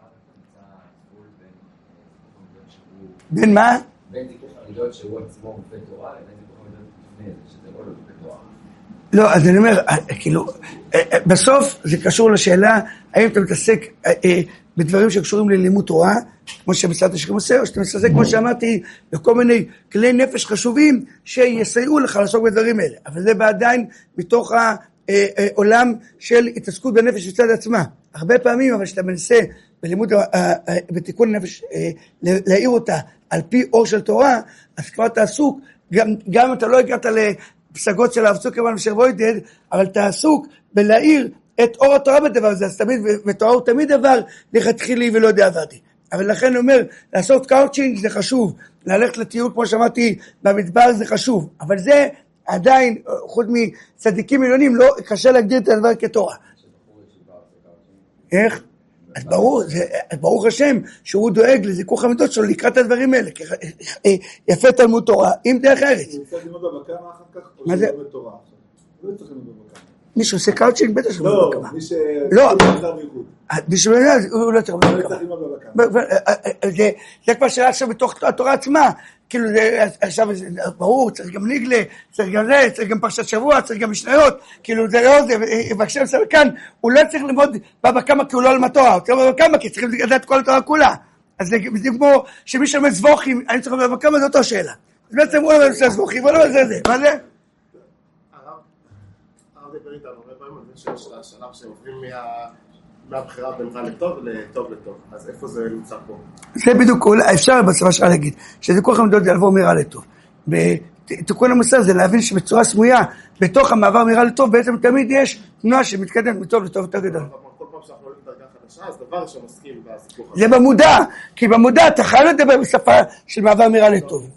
בין מה? בין זיכוך המידות שהוא עצמו מופת תורה, לבין זיכוך המידות לפני זה, שזה לא מופת תורה. לא, אז אני אומר, כאילו, בסוף זה קשור לשאלה, האם אתה מתעסק בדברים שקשורים ללימוד תורה, כמו שמשרד השכם עושה, או שאתה מתעסק, כמו שאמרתי, בכל מיני כלי נפש חשובים, שיסייעו לך לעסוק בדברים האלה. אבל זה עדיין מתוך העולם של התעסקות בנפש מצד עצמה. הרבה פעמים, אבל שאתה מנסה בלימוד, בתיקון הנפש, להעיר אותה על פי אור של תורה, אז כבר אתה עסוק, גם אתה לא הגעת לפסגות של הרב צוקרמן ושל רוידד, אבל אתה עסוק בלהעיר את אור התורה בדבר הזה, אז תמיד, ותורה הוא תמיד דבר לכתחילי ולא דעבדי. אבל לכן אני אומר, לעשות קאוצ'ינג זה חשוב, ללכת לטיול כמו שאמרתי במדבר זה חשוב, אבל זה עדיין, חוץ מצדיקים מיליונים, לא קשה להגדיר את הדבר כתורה. איך? אז ברוך השם שהוא דואג לזיכוך המידות שלו לקראת הדברים האלה, יפה תלמוד תורה, עם דרך ארץ. הוא צריך ללמוד בבקמה אחר כך, או מה זה? שלומד תורה? לא צריך ללמוד בבקמה. מי שעושה קאוצ'ינג בטח שלומד לא, בבקמה. מי ש... לא, בשביל הוא לא צריך ללמוד בבקמה. זה כבר שאלה עכשיו בתוך התורה עצמה, כאילו עכשיו ברור, צריך גם נגלה, צריך גם זה, צריך גם פרשת שבוע, צריך גם משניות, כאילו זה לא זה, ובקשם סבל כאן, הוא לא צריך ללמוד בבקמה כי הוא לא למד תורה, הוא צריך בבקמה כי צריכים לדעת כל התורה כולה. אז זה כמו שמי שלומד זבוכים, אני צריך ללמוד בבקמה, זו אותו שאלה. אז בעצם הוא לא לומד זבוכים, הוא לא לומד זה, מה זה? הרב דיבר איתנו הרבה פעמים על זה שיש השלב שעוברים מהבחירה בין רע לטוב לטוב לטוב, אז איפה זה נמצא פה? זה בדיוק, אפשר בצבא שלך להגיד, שזיכוך המידות זה לעבור מרע לטוב. בתיקון המוסר זה להבין שבצורה סמויה, בתוך המעבר מרע לטוב, בעצם תמיד יש תנועה שמתקדמת מטוב לטוב יותר גדול. כל פעם שאנחנו עולים דרגה חדשה, אז דבר שמסכים בזיכוך הזה. זה במודע, כי במודע אתה חייב לדבר בשפה של מעבר מרע לטוב.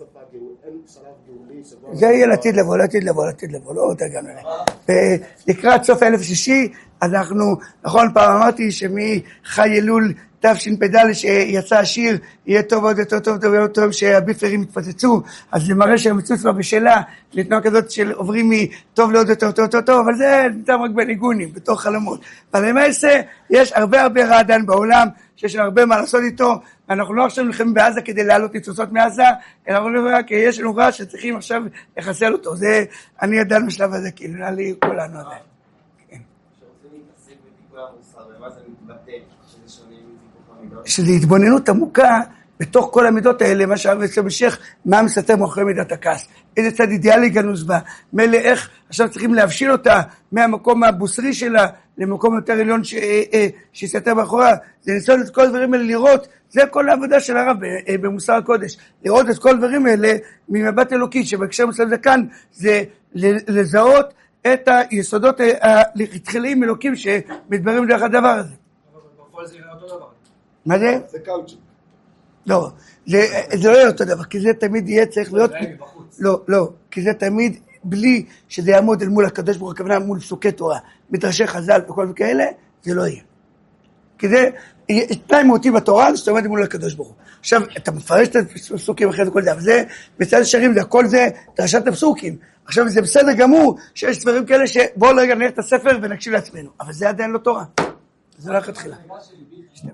זה יהיה לעתיד לבוא, לא עוד הגענו אליי. לקראת סוף האלף השישי, אנחנו, נכון, פעם אמרתי שמחי אלול תשפ"ד שיצא השיר, יהיה טוב עוד יותר טוב טוב שהביפרים יתפוצצו, אז זה מראה שהמצוץ בה בשאלה, לתנועה כזאת של עוברים מטוב לעוד יותר טוב, אבל זה ניתן רק בניגונים, בתוך חלומות. אבל למעשה, יש הרבה רעדן בעולם, שיש לנו הרבה מה לעשות איתו, אנחנו לא עכשיו נלחמים בעזה כדי להעלות ניצוצות מעזה, אלא כי יש לנו רע שצריכים עכשיו לחסל אותו. זה, אני ידענו בשלב הזה, כאילו, נראה לי כולנו עדיין. שרוצים להתעסק בתיקון המוסר, ומה זה מתבטא שזה שונה מזיכוך המידות? שזה התבוננות עמוקה בתוך כל המידות האלה, מה שהרב יצא בשייך, מה מסתתר מאחורי מידת הכעס, איזה צד אידיאלי גנוז בה, מילא איך עכשיו צריכים להבשיל אותה מהמקום הבוסרי שלה למקום יותר עליון שיסתתר מאחוריה, זה לנסות את כל הדברים האלה לראות, זה כל העבודה של הרב במוסר הקודש, לראות את כל הדברים האלה ממבט אלוקי, שבהקשר מסוים זה כאן, זה לזהות את היסודות התחיליים אלוקים שמתבררים דרך הדבר הזה. אבל בפועל זה יראה אותו דבר. מה זה? זה קאוצ'ינג. לא, זה לא יהיה אותו דבר, כי זה תמיד יהיה צריך להיות, לא, כי זה תמיד בלי שזה יעמוד אל מול הקדוש ברוך הוא, הכוונה מול פסוקי תורה, מדרשי חז"ל וכל כאלה, זה לא יהיה. כי זה תנאי מהותי בתורה, זה עומד מול הקדוש ברוך הוא. עכשיו, אתה מפרש את הפסוקים אחרי זה כל זה, אבל זה, בצד השערים, זה הכל זה דרשת הפסוקים. עכשיו, זה בסדר גמור שיש דברים כאלה שבואו רגע נלך את הספר ונקשיב לעצמנו, אבל זה עדיין לא תורה. זה לא לכתחילה.